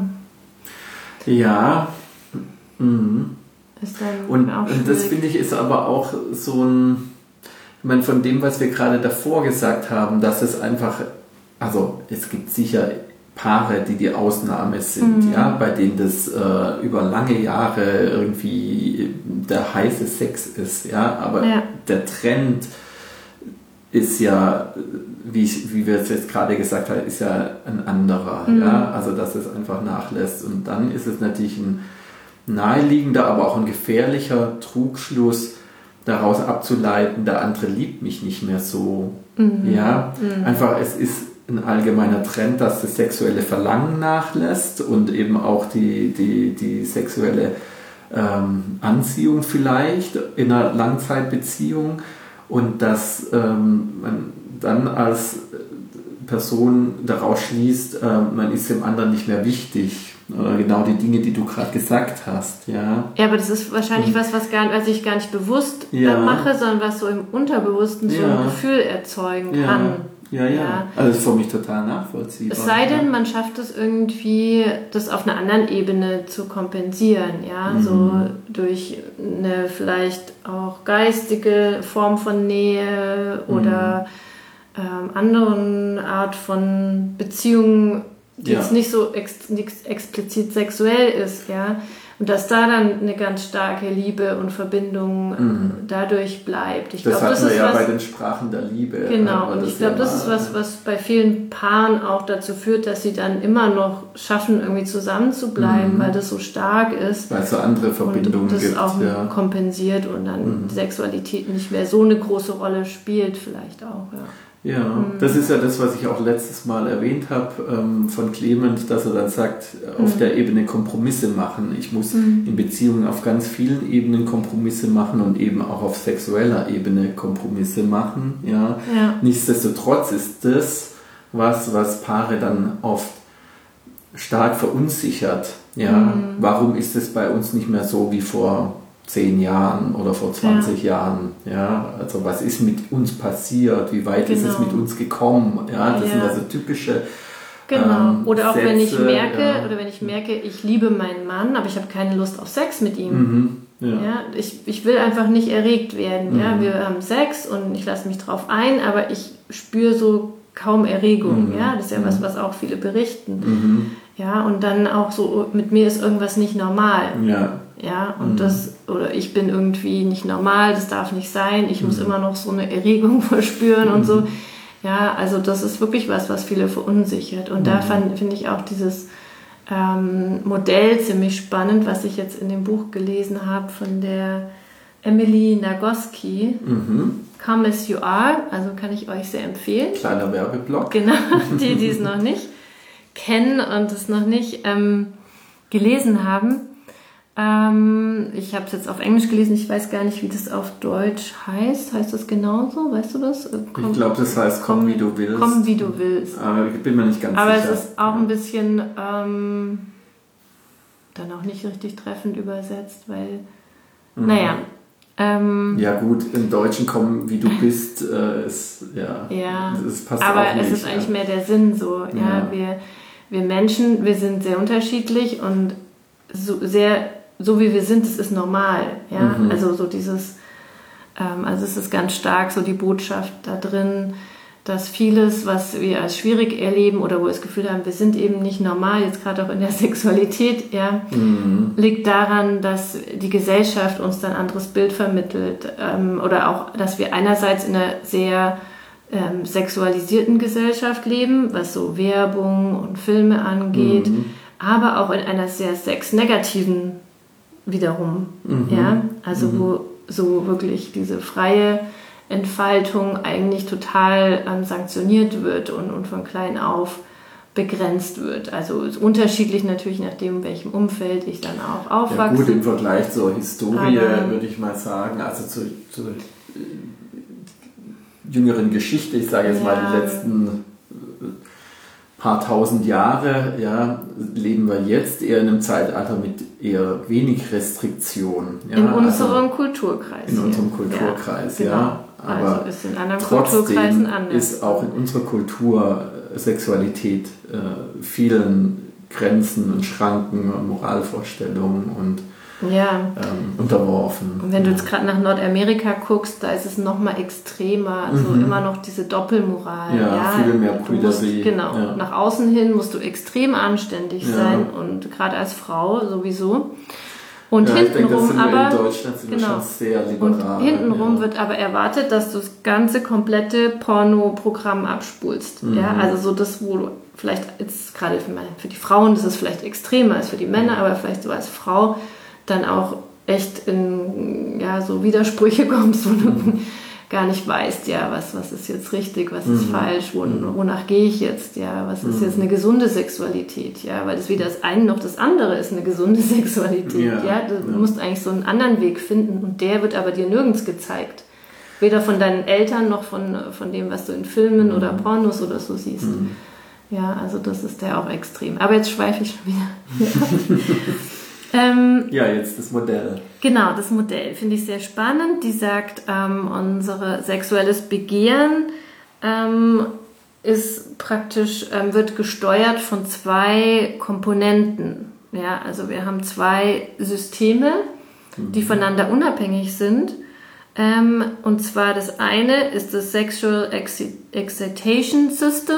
Ja. Mhm. Ist dann und, auch und das finde ich ist aber auch so ein Ich meine, von dem, was wir gerade davor gesagt haben, dass es einfach, also es gibt sicher Paare, die die Ausnahme sind, mhm. ja, bei denen das äh, über lange Jahre irgendwie der heiße Sex ist, ja, aber ja. der Trend ist ja, wie, ich, wie wir es jetzt gerade gesagt haben, ist ja ein anderer, mhm. ja, also dass es einfach nachlässt und dann ist es natürlich ein naheliegender, aber auch ein gefährlicher Trugschluss, daraus abzuleiten, der andere liebt mich nicht mehr so. Mhm. Ja, mhm. einfach es ist ein allgemeiner Trend, dass das sexuelle Verlangen nachlässt und eben auch die, die, die sexuelle ähm, Anziehung vielleicht in einer Langzeitbeziehung und dass ähm, man dann als Person daraus schließt, äh, man ist dem anderen nicht mehr wichtig. Oder genau die Dinge, die du gerade gesagt hast, ja. Ja, aber das ist wahrscheinlich und, was, was, gar, was ich gar nicht bewusst ja. mache, sondern was so im Unterbewussten ja. so ein Gefühl erzeugen ja. kann. Ja, ja, ja. Also das ist für mich total nachvollziehbar. Es sei denn, man schafft es irgendwie, das auf einer anderen Ebene zu kompensieren, ja, mhm. so durch eine vielleicht auch geistige Form von Nähe oder mhm. ähm, anderen Art von Beziehungen, die ja. jetzt nicht so ex, nicht explizit sexuell ist, ja, und dass da dann eine ganz starke Liebe und Verbindung mhm. dadurch bleibt. Ich das glaub, hatten das wir ist ja was, bei den Sprachen der Liebe. Genau, und ich glaube, ja das ist was, was bei vielen Paaren auch dazu führt, dass sie dann immer noch schaffen, irgendwie zusammen zu bleiben, mhm. weil das so stark ist. Weil es so andere Verbindungen und das gibt. auch ja. kompensiert und dann mhm. Sexualität nicht mehr so eine große Rolle spielt vielleicht auch, ja. Ja, das ist ja das, was ich auch letztes Mal erwähnt habe ähm, von Clement, dass er dann sagt, auf mhm. der Ebene Kompromisse machen. Ich muss mhm. in Beziehungen auf ganz vielen Ebenen Kompromisse machen und eben auch auf sexueller Ebene Kompromisse machen. Ja. Ja. Nichtsdestotrotz ist das was, was Paare dann oft stark verunsichert. Ja. Mhm. Warum ist es bei uns nicht mehr so wie vor zehn Jahren oder vor zwanzig ja. Jahren, ja, also was ist mit uns passiert, wie weit genau. ist es mit uns gekommen, ja, das ja. sind also typische genau, ähm, oder auch Sätze, wenn ich merke, ja. oder wenn ich merke, ich liebe meinen Mann, aber ich habe keine Lust auf Sex mit ihm, mhm. ja. ja, ich, ich will einfach nicht erregt werden, mhm. ja, wir haben Sex und ich lasse mich drauf ein, aber ich spüre so kaum Erregung, mhm. ja, das ist ja mhm. was, was auch viele berichten, mhm. ja, und dann auch so, mit mir ist irgendwas nicht normal, ja, ja, und mhm. das, oder ich bin irgendwie nicht normal, das darf nicht sein, ich mhm. muss immer noch so eine Erregung verspüren mhm. und so, Ja, also das ist wirklich was, was viele verunsichert. Und mhm. da finde ich auch dieses ähm, Modell ziemlich spannend, was ich jetzt in dem Buch gelesen habe von der Emily Nagoski. Mhm. Come as you are, also kann ich euch sehr empfehlen. Kleiner Werbeblock. Genau, die, die es noch nicht kennen und es noch nicht ähm, gelesen haben. Ähm, ich habe es jetzt auf Englisch gelesen, ich weiß gar nicht, wie das auf Deutsch heißt. Heißt das genauso? Weißt du das? Komm, ich glaube, das heißt komm, wie du willst. Komm, wie du willst. Aber ich bin mir nicht ganz Aber sicher. Aber es ist auch ein bisschen ähm, dann auch nicht richtig treffend übersetzt, weil, mhm. naja, Ähm, ja gut, im Deutschen kommen, wie du bist, äh, ist, ja, ja es passt aber auch nicht. Es ist eigentlich mehr der Sinn so, ja, ja. Wir, wir Menschen, wir sind sehr unterschiedlich und so sehr, so wie wir sind, das ist normal, ja, mhm. also so dieses, ähm, also es ist ganz stark so die Botschaft da drin, dass vieles, was wir als schwierig erleben oder wo wir das Gefühl haben, wir sind eben nicht normal, jetzt gerade auch in der Sexualität, ja, mhm. liegt daran, dass die Gesellschaft uns dann ein anderes Bild vermittelt ähm, oder auch, dass wir einerseits in einer sehr ähm, sexualisierten Gesellschaft leben, was so Werbung und Filme angeht, mhm. aber auch in einer sehr sexnegativen wiederum, mhm. ja, also mhm. wo so wirklich diese freie Entfaltung eigentlich total ähm, sanktioniert wird und, und von klein auf begrenzt wird. Also ist unterschiedlich natürlich nach dem, in welchem Umfeld ich dann auch aufwachse. Ja gut, im Vergleich zur Historie aber, würde ich mal sagen, also zur, zur äh, jüngeren Geschichte, ich sage jetzt ja. mal die letzten äh, paar tausend Jahre, ja, leben wir jetzt eher in einem Zeitalter mit eher wenig Restriktion. Ja, in unserem also Kulturkreis. In unserem Kulturkreis, ja. ja. Genau. Aber also ist in anderen Kulturkreisen anders. Ist auch in unserer Kultur Sexualität äh, vielen Grenzen und Schranken und Moralvorstellungen und ja. ähm, unterworfen. Und wenn du jetzt gerade nach Nordamerika guckst, da ist es noch mal extremer, also mhm. immer noch diese Doppelmoral. Ja, ja. viel mehr Prüderie. Genau, ja. nach außen hin musst du extrem anständig ja. sein und gerade als Frau sowieso. Und ja, hintenrum denke, aber in Deutschland sind genau, wir schon sehr liberal. Und hintenrum ja. wird aber erwartet, dass du das ganze komplette Porno-Programm abspulst. Mhm. Ja, also so das, wo du vielleicht jetzt gerade für, für die Frauen, das ist vielleicht extremer als für die Männer, aber vielleicht so als Frau dann auch echt in ja, so Widersprüche kommst, wo du mhm. gar nicht weißt, ja, was, was ist jetzt richtig, was ist mhm. falsch, wo, wonach gehe ich jetzt, ja, was ist mhm. jetzt eine gesunde Sexualität, ja, weil das weder das eine noch das andere ist eine gesunde Sexualität, ja, ja? Du ja. musst eigentlich so einen anderen Weg finden und der wird aber dir nirgends gezeigt. Weder von deinen Eltern noch von, von dem, was du in Filmen mhm. oder Pornos oder so siehst. Mhm. Ja, also das ist der auch extrem. Aber jetzt schweife ich schon wieder. Ähm, ja, jetzt das Modell. Genau, das Modell finde ich sehr spannend. Die sagt, ähm, unser sexuelles Begehren ähm, ist praktisch, ähm, wird gesteuert von zwei Komponenten. Ja, also wir haben zwei Systeme, mhm. die voneinander unabhängig sind. Ähm, und zwar das eine ist das Sexual Excitation System,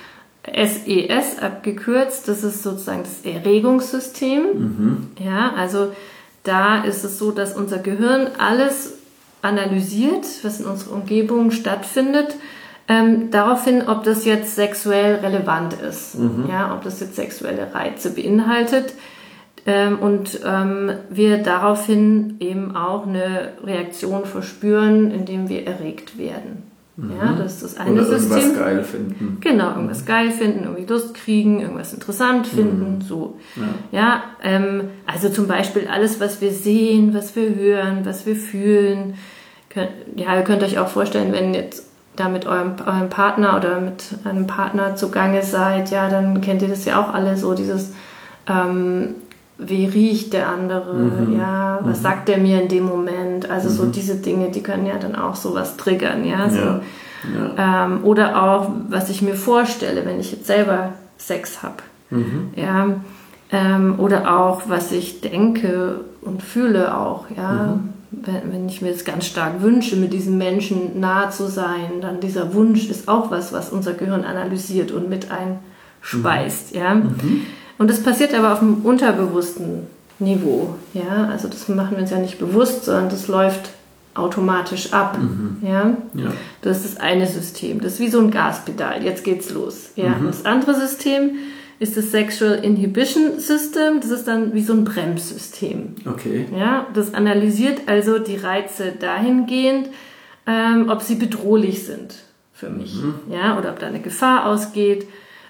S E S abgekürzt, das ist sozusagen das Erregungssystem. Mhm. Ja, also da ist es so, dass unser Gehirn alles analysiert, was in unserer Umgebung stattfindet, ähm, daraufhin, ob das jetzt sexuell relevant ist, mhm. ja, ob das jetzt sexuelle Reize beinhaltet. Ähm, und ähm, wir daraufhin eben auch eine Reaktion verspüren, indem wir erregt werden. Ja, das ist das eine Oder System. Irgendwas geil finden. Genau, irgendwas mhm. geil finden, irgendwie Lust kriegen, irgendwas interessant finden, mhm. so. Ja, ja ähm, also zum Beispiel alles, was wir sehen, was wir hören, was wir fühlen. Könnt, ja, ihr könnt euch auch vorstellen, wenn jetzt da mit eurem, eurem Partner oder mit einem Partner zugange seid, ja, dann kennt ihr das ja auch alle so, dieses ähm, wie riecht der andere, mhm. ja, was mhm. sagt der mir in dem Moment, also mhm. so diese Dinge, die können ja dann auch sowas triggern, ja, so. Ja. Ja. Ähm, oder auch, was ich mir vorstelle, wenn ich jetzt selber Sex habe, mhm. ja, ähm, oder auch, was ich denke und fühle auch, ja, mhm. wenn, wenn ich mir das ganz stark wünsche, mit diesem Menschen nahe zu sein, dann dieser Wunsch ist auch was, was unser Gehirn analysiert und mit einspeist, mhm. ja. Mhm. Und das passiert aber auf einem unterbewussten Niveau. Ja? Also das machen wir uns ja nicht bewusst, sondern das läuft automatisch ab. Mhm. Ja? Ja. Das ist das eine System. Das ist wie so ein Gaspedal. Jetzt geht's los. Ja? Mhm. Das andere System ist das Sexual Inhibition System. Das ist dann wie so ein Bremssystem. Okay. Ja? Das analysiert also die Reize dahingehend, ähm, ob sie bedrohlich sind für mich. Mhm. Ja? Oder ob da eine Gefahr ausgeht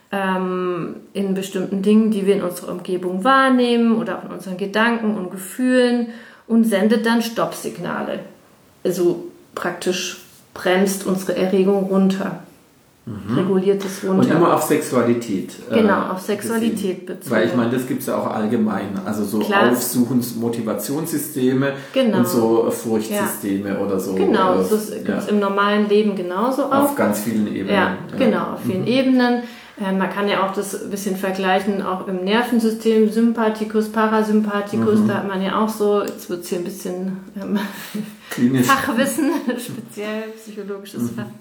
ähm, in bestimmten Dingen, die wir in unserer Umgebung wahrnehmen oder auch in unseren Gedanken und Gefühlen, und sendet dann Stoppsignale. Also praktisch bremst unsere Erregung runter. Mhm. Reguliert es runter. Und immer auf Sexualität. Genau, äh, auf Sexualität bezogen. Weil ich meine, das gibt es ja auch allgemein. Also so Aufsuchens-, Motivationssysteme genau. und so Furchtsysteme ja. oder so. Genau, äh, das gibt es ja. im normalen Leben genauso auch. Auf ganz vielen Ebenen. Ja, ja. genau, auf vielen mhm. Ebenen. Man kann ja auch das ein bisschen vergleichen, auch im Nervensystem, Sympathikus, Parasympathikus, mhm. da hat man ja auch so, jetzt wird es hier ein bisschen ähm, Fachwissen, speziell psychologisches mhm. Fach.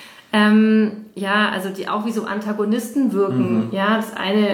Ähm, ja, also die auch wie so Antagonisten wirken. Mhm. Ja, das eine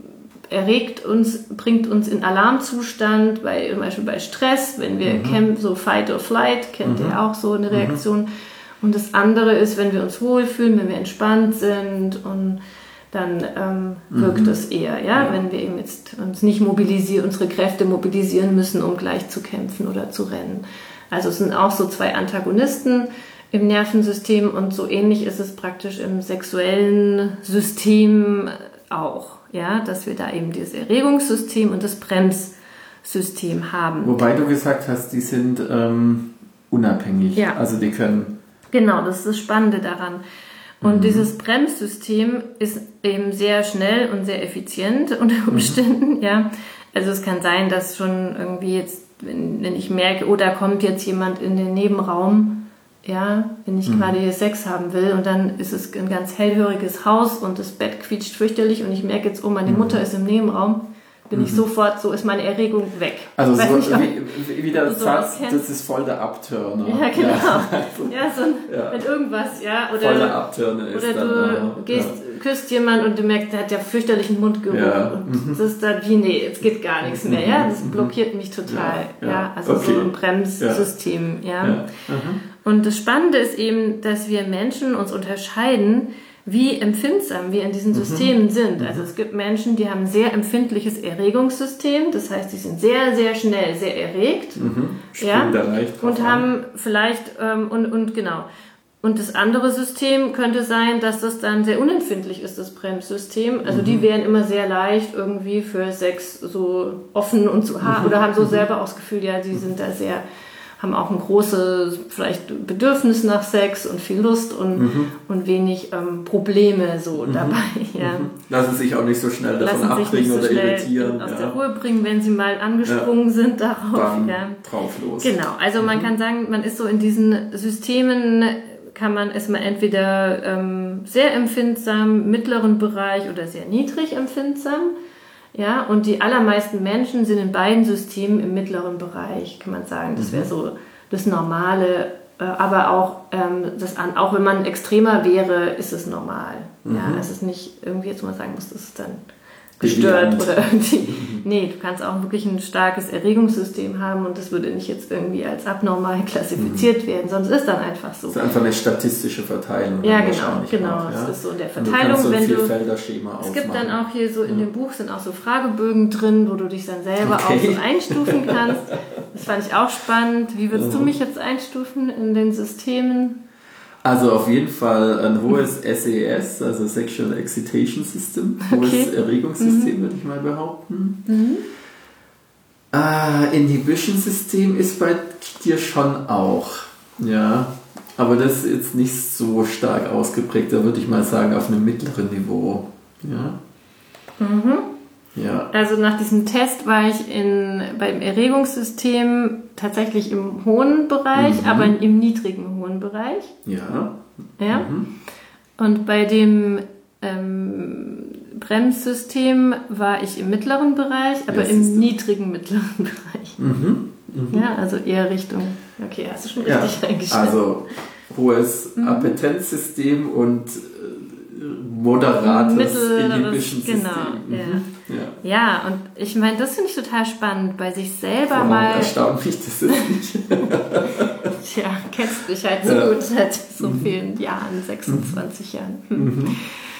erregt uns, bringt uns in Alarmzustand, bei, zum Beispiel bei Stress, wenn wir mhm. kämpfen, so Fight or Flight, kennt mhm. ihr auch so eine Reaktion. Mhm. Und das andere ist, wenn wir uns wohlfühlen, wenn wir entspannt sind, und dann ähm, wirkt mhm. es eher, ja? ja, wenn wir eben jetzt uns nicht mobilisieren, unsere Kräfte mobilisieren müssen, um gleich zu kämpfen oder zu rennen. Also es sind auch so zwei Antagonisten im Nervensystem, und so ähnlich ist es praktisch im sexuellen System auch, ja, dass wir da eben dieses Erregungssystem und das Bremssystem haben. Wobei du gesagt hast, die sind ähm, unabhängig, ja. also die können... Genau, das ist das Spannende daran. Und mhm. dieses Bremssystem ist eben sehr schnell und sehr effizient unter Umständen, mhm. ja. Also es kann sein, dass schon irgendwie jetzt, wenn, wenn ich merke, oh, da kommt jetzt jemand in den Nebenraum, ja, wenn ich mhm. gerade hier Sex haben will, und dann ist es ein ganz hellhöriges Haus und das Bett quietscht fürchterlich und ich merke jetzt, oh, meine mhm. Mutter ist im Nebenraum, bin mhm. ich sofort, so ist meine Erregung weg. Also so, nicht, wie, wie der Satz, das ist voll der Abturner. Ja, genau. Ja, also, ja so ein, ja. wenn irgendwas, ja, oder, voll der Abturner ist oder dann, du ja. gehst, küsst jemand und du merkst, der hat ja fürchterlichen Mundgeruch, ja. und mhm. das ist dann wie, nee, jetzt geht gar nichts mehr, ja, das blockiert mich total, ja, ja. also okay. so ein Bremssystem, ja. ja. ja. Mhm. Und das Spannende ist eben, dass wir Menschen uns unterscheiden, wie empfindsam wir in diesen Systemen mhm. sind. Also es gibt Menschen, die haben ein sehr empfindliches Erregungssystem, das heißt, die sind sehr, sehr schnell sehr erregt, mhm. ja, und haben vielleicht, ähm, und, und genau, und das andere System könnte sein, dass das dann sehr unempfindlich ist, das Bremssystem. Also mhm. die wären immer sehr leicht irgendwie für Sex so offen und so, mhm. oder haben so selber auch das Gefühl, ja, die sind da sehr, haben auch ein großes vielleicht Bedürfnis nach Sex und viel Lust und, mhm. und wenig ähm, Probleme so mhm. dabei. Ja. Mhm. Lassen sich auch nicht so schnell davon Lassen abbringen so oder irritieren. Aus ja. der Ruhe bringen, wenn sie mal angesprungen ja. sind darauf. Ja. Drauf los. Genau, also mhm. man kann sagen, man ist so in diesen Systemen, kann man ist man entweder ähm, sehr empfindsam, mittleren Bereich oder sehr niedrig empfindsam. Ja, und die allermeisten Menschen sind in beiden Systemen im mittleren Bereich, kann man sagen. Das wäre so das Normale, äh, aber auch, ähm, das an, auch wenn man extremer wäre, ist es normal. Mhm. Ja, es ist nicht irgendwie, jetzt mal sagen muss, das ist dann gestört oder irgendwie. Nee, du kannst auch wirklich ein starkes Erregungssystem haben und das würde nicht jetzt irgendwie als abnormal klassifiziert mhm. werden, sondern es ist dann einfach so. Das ist einfach eine statistische Verteilung. Ja, genau, genau. Auch, ja? Es ist so in der Verteilung, du wenn du. Vielfelderschema es gibt dann auch hier so in ja. dem Buch sind auch so Fragebögen drin, wo du dich dann selber okay. auch so einstufen kannst. Das fand ich auch spannend. Wie würdest ja. du mich jetzt einstufen in den Systemen? Also auf jeden Fall ein hohes S E S, also Sexual Excitation System, hohes okay. Erregungssystem, mhm. würde ich mal behaupten. Mhm. Äh, Inhibition System ist bei dir schon auch, ja, aber das ist jetzt nicht so stark ausgeprägt, da würde ich mal sagen auf einem mittleren Niveau, ja. Mhm. Ja. Also nach diesem Test war ich in, beim Erregungssystem tatsächlich im hohen Bereich, mhm. aber im niedrigen hohen Bereich. Ja. Ja. Mhm. Und bei dem ähm, Bremssystem war ich im mittleren Bereich, aber ja, im niedrigen mittleren Bereich. Mhm. Mhm. Ja, also eher Richtung, okay, hast du schon richtig ja. eingestellt. Also hohes mhm. Appetenzsystem und moderates Inhibition-System. Genau, mhm. ja. Ja. ja, und ich meine, das finde ich total spannend, bei sich selber Warum mal... erstaunt mich das jetzt nicht? Tja, kennst mich halt so ja. gut seit so vielen Jahren, sechsundzwanzig mhm. Jahren. Mhm.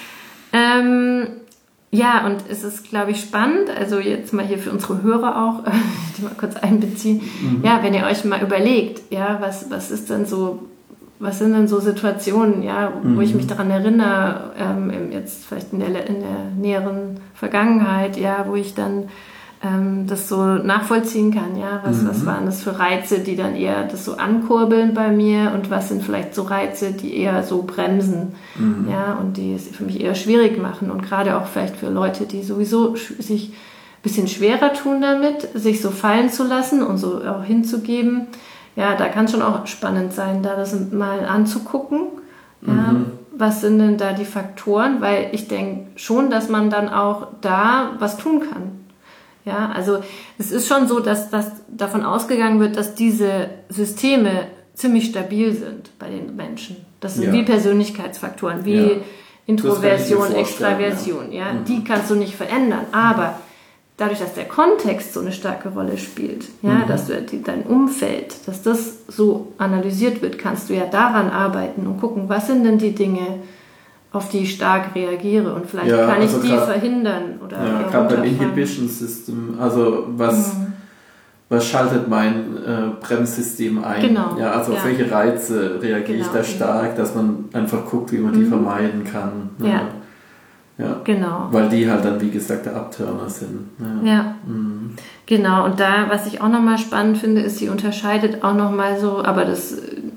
Ähm, ja, und es ist, glaube ich, spannend, also jetzt mal hier für unsere Hörer auch, die mal kurz einbeziehen, mhm. ja, wenn ihr euch mal überlegt, ja, was, was ist denn so, was sind denn so Situationen, ja, wo mhm. ich mich daran erinnere, ähm, jetzt vielleicht in der, in der näheren Vergangenheit, ja, wo ich dann ähm, das so nachvollziehen kann, ja, was, mhm. was waren das für Reize, die dann eher das so ankurbeln bei mir und was sind vielleicht so Reize, die eher so bremsen, mhm. ja, und die es für mich eher schwierig machen und gerade auch vielleicht für Leute, die sowieso sich ein bisschen schwerer tun damit, sich so fallen zu lassen und so auch hinzugeben. Ja, da kann es schon auch spannend sein, da das mal anzugucken. Ja, mhm. Was sind denn da die Faktoren? Weil ich denke schon, dass man dann auch da was tun kann. Ja, also es ist schon so, dass, dass davon ausgegangen wird, dass diese Systeme ziemlich stabil sind bei den Menschen. Das sind ja. wie Persönlichkeitsfaktoren, wie ja. Introversion, Extraversion. Ja. Ja, mhm. Die kannst du nicht verändern. Aber dadurch, dass der Kontext so eine starke Rolle spielt, ja, mhm. dass du dein Umfeld, dass das so analysiert wird, kannst du ja daran arbeiten und gucken, was sind denn die Dinge, auf die ich stark reagiere und vielleicht ja, kann also ich die grad, verhindern oder ja, gerade beim Inhibition System, also was, mhm. was schaltet mein äh, Bremssystem ein? Genau. Ja, also ja. auf welche Reize reagiere genau. ich da stark, dass man einfach guckt, wie man die mhm. vermeiden kann. Ja. ja. Ja, genau. Weil die halt dann, wie gesagt, der Abturner sind. Ja, ja. Mhm. Genau. Und da, was ich auch nochmal spannend finde, ist, sie unterscheidet auch nochmal so, aber das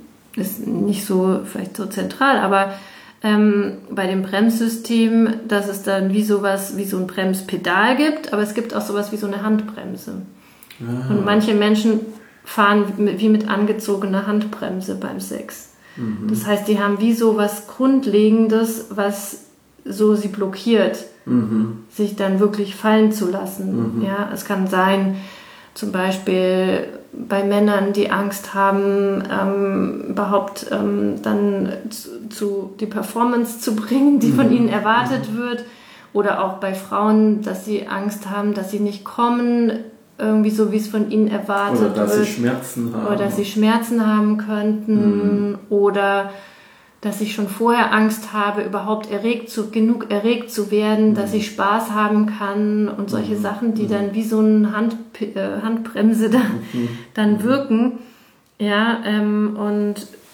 ist nicht so, vielleicht so zentral, aber ähm, bei dem Bremssystem, dass es dann wie sowas, wie so ein Bremspedal gibt, aber es gibt auch sowas wie so eine Handbremse. Ah. Und manche Menschen fahren wie mit angezogener Handbremse beim Sex. Mhm. Das heißt, die haben wie so was Grundlegendes, was so sie blockiert, mhm. sich dann wirklich fallen zu lassen. Mhm. Ja, es kann sein, zum Beispiel bei Männern, die Angst haben, ähm, überhaupt ähm, dann zu, zu die Performance zu bringen, die mhm. von ihnen erwartet mhm. wird. Oder auch bei Frauen, dass sie Angst haben, dass sie nicht kommen, irgendwie so, wie es von ihnen erwartet wird. Oder dass wird. sie Schmerzen haben. Oder dass sie Schmerzen haben könnten. Mhm. Oder dass ich schon vorher Angst habe, überhaupt erregt zu, genug erregt zu werden, mhm. dass ich Spaß haben kann und solche mhm. Sachen, die dann wie so eine Hand, äh, Handbremse da, mhm. dann wirken. Ja, ähm, und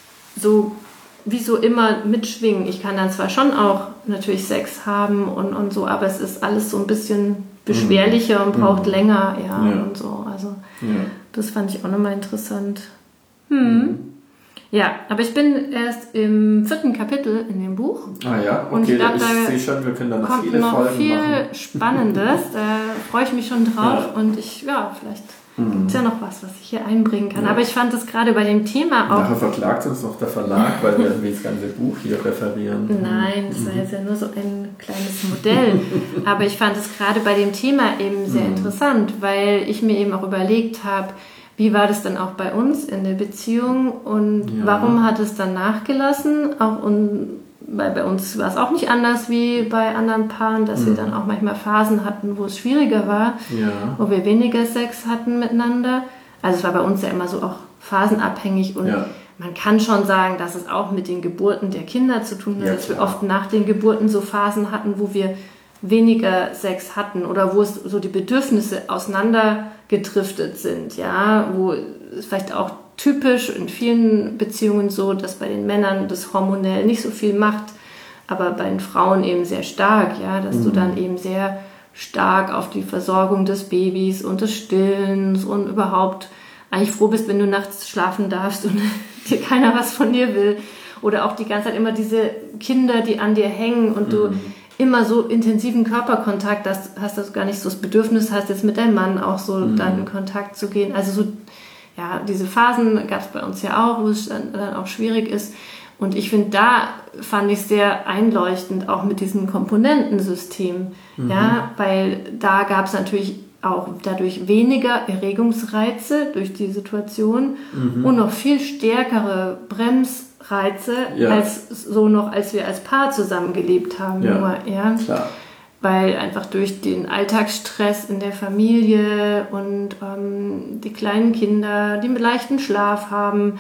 so wie so immer mitschwingen. Ich kann dann zwar schon auch natürlich Sex haben und, und so, aber es ist alles so ein bisschen beschwerlicher mhm. und braucht mhm. länger. Ja, ja, und so. Also ja. Das fand ich auch nochmal interessant. Hm. Mhm. Ja, aber ich bin erst im vierten Kapitel in dem Buch. Ah ja, okay, und ich, glaub, ich sehe schon, wir können da noch kommt viele noch Folgen viel machen. Spannendes, da freue ich mich schon drauf Ja. und ich, ja, vielleicht Mhm. gibt es ja noch was, was ich hier einbringen kann. Ja. Aber ich fand das gerade bei dem Thema auch... Nachher verklagt uns noch der Verlag, weil wir irgendwie das ganze Buch hier referieren. Nein, das war jetzt ja nur so ein kleines Modell. Aber ich fand es gerade bei dem Thema eben sehr Mhm. interessant, weil ich mir eben auch überlegt habe, wie war das dann auch bei uns in der Beziehung und Ja. warum hat es dann nachgelassen? Auch un, weil bei uns war es auch nicht anders wie bei anderen Paaren, dass Mhm. wir dann auch manchmal Phasen hatten, wo es schwieriger war, Ja. wo wir weniger Sex hatten miteinander. Also es war bei uns ja immer so auch phasenabhängig und Ja. man kann schon sagen, dass es auch mit den Geburten der Kinder zu tun hat, Ja, dass wir klar. oft nach den Geburten so Phasen hatten, wo wir weniger Sex hatten oder wo es so die Bedürfnisse auseinandergedriftet sind, ja, wo es vielleicht auch typisch in vielen Beziehungen so, dass bei den Männern das hormonell nicht so viel macht, aber bei den Frauen eben sehr stark, ja, dass mhm. du dann eben sehr stark auf die Versorgung des Babys und des Stillens und überhaupt eigentlich froh bist, wenn du nachts schlafen darfst und dir keiner was von dir will. Oder auch die ganze Zeit immer diese Kinder, die an dir hängen und du Mhm. immer so intensiven Körperkontakt hast, hast du gar nicht so das Bedürfnis hast, jetzt mit deinem Mann auch so Mhm. dann in Kontakt zu gehen. Also so, ja, diese Phasen gab es bei uns ja auch, wo es dann, dann auch schwierig ist. Und ich finde, da fand ich sehr einleuchtend, auch mit diesem Komponentensystem, mhm. ja, weil da gab es natürlich auch dadurch weniger Erregungsreize durch die Situation mhm. und noch viel stärkere Bremsreize ja. als so noch, als wir als Paar zusammengelebt haben. Ja, nur, ja. klar. Weil einfach durch den Alltagsstress in der Familie und ähm, die kleinen Kinder, die mit leichten Schlaf haben,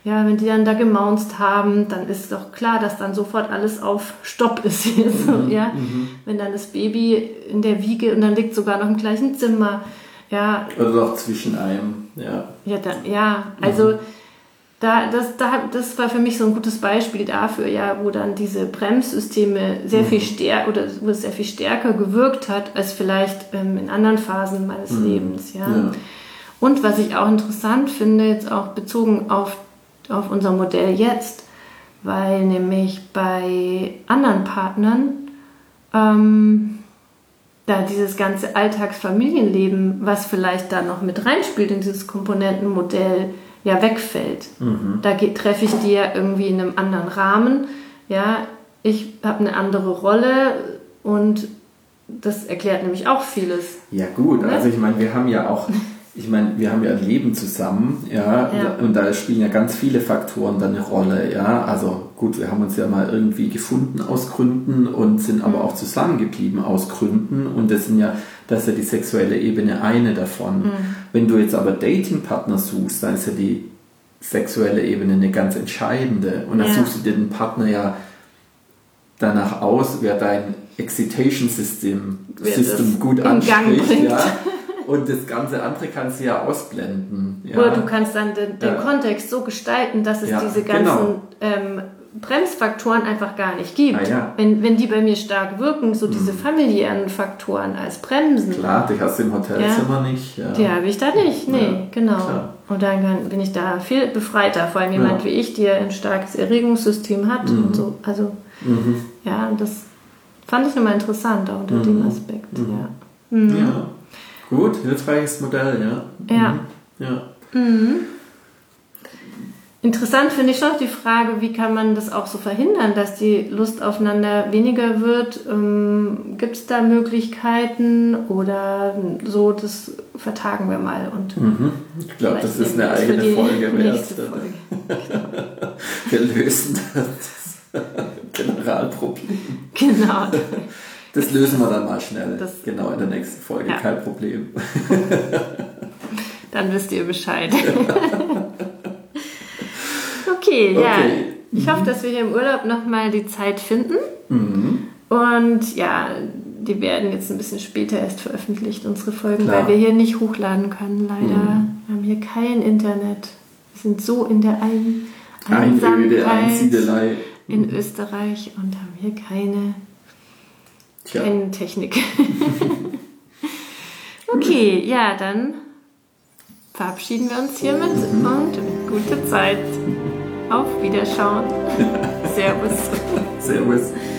ja, wenn die dann da gemaunzt haben, dann ist doch klar, dass dann sofort alles auf Stopp ist. so, Mhm, ja? mhm. Wenn dann das Baby in der Wiege und dann liegt sogar noch im gleichen Zimmer. Ja, Oder doch zwischen einem, ja. ja, dann, ja also mhm. da, das, da, das war für mich so ein gutes Beispiel dafür, ja, wo dann diese Bremssysteme sehr mhm. viel stärker oder wo es sehr viel stärker gewirkt hat, als vielleicht ähm, in anderen Phasen meines mhm. Lebens. Ja. ja. Und was ich auch interessant finde, jetzt auch bezogen auf auf unser Modell jetzt, weil nämlich bei anderen Partnern ähm, da dieses ganze Alltagsfamilienleben, was vielleicht da noch mit reinspielt in dieses Komponentenmodell, ja wegfällt. Mhm. Da geht, treffe ich die ja irgendwie in einem anderen Rahmen. Ja, ich habe eine andere Rolle und das erklärt nämlich auch vieles. Ja gut, ne? Also ich meine, wir haben ja auch Ich meine, wir haben ja ein Leben zusammen, ja, ja, und da spielen ja ganz viele Faktoren dann eine Rolle, ja. Also gut, wir haben uns ja mal irgendwie gefunden aus Gründen und sind aber mhm. auch zusammengeblieben aus Gründen und das sind ja, das ist ja die sexuelle Ebene eine davon. Mhm. Wenn du jetzt aber Datingpartner suchst, dann ist ja die sexuelle Ebene eine ganz entscheidende und dann ja. suchst du dir den Partner ja danach aus, wer dein Excitation System, System gut anspricht, ja. Und das ganze andere kannst du ja ausblenden. Ja. Oder du kannst dann den, den ja. Kontext so gestalten, dass es ja, diese ganzen genau. ähm, Bremsfaktoren einfach gar nicht gibt. Ah, ja. wenn, wenn die bei mir stark wirken, so diese mhm. familiären Faktoren als Bremsen. Klar, die hast du im Hotelzimmer ja. nicht. Ja. Die habe ich da nicht, nee, ja, genau. Klar. Und dann kann, bin ich da viel befreiter, vor allem jemand ja. wie ich, der ein starkes Erregungssystem hat mhm. und so. Also, mhm. ja, das fand ich nochmal interessant, auch unter mhm. dem Aspekt. Mhm. Ja. Mhm. ja. Gut, hilfreiches Modell, ja. Ja. Mhm. ja. Mhm. Interessant finde ich schon die Frage, wie kann man das auch so verhindern, dass die Lust aufeinander weniger wird? Ähm, gibt es da Möglichkeiten oder so, das vertagen wir mal. Und mhm. Ich glaube, das ist eine eigene Folge wert. Wir lösen das Generalproblem. Genau. Das lösen wir dann mal schnell. Das, genau, in der nächsten Folge. Ja. Kein Problem. Dann wisst ihr Bescheid. okay, okay, ja. Ich mhm. hoffe, dass wir hier im Urlaub nochmal die Zeit finden. Mhm. Und ja, die werden jetzt ein bisschen später erst veröffentlicht, unsere Folgen, Klar. weil wir hier nicht hochladen können, leider. Mhm. Wir haben hier kein Internet. Wir sind so in der Ein- Einsamkeit Einsiedelei in Österreich und haben hier keine... Tja. Keine Technik. Okay, ja, dann verabschieden wir uns hiermit mhm. und gute Zeit. Auf Wiederschauen. Servus. Servus.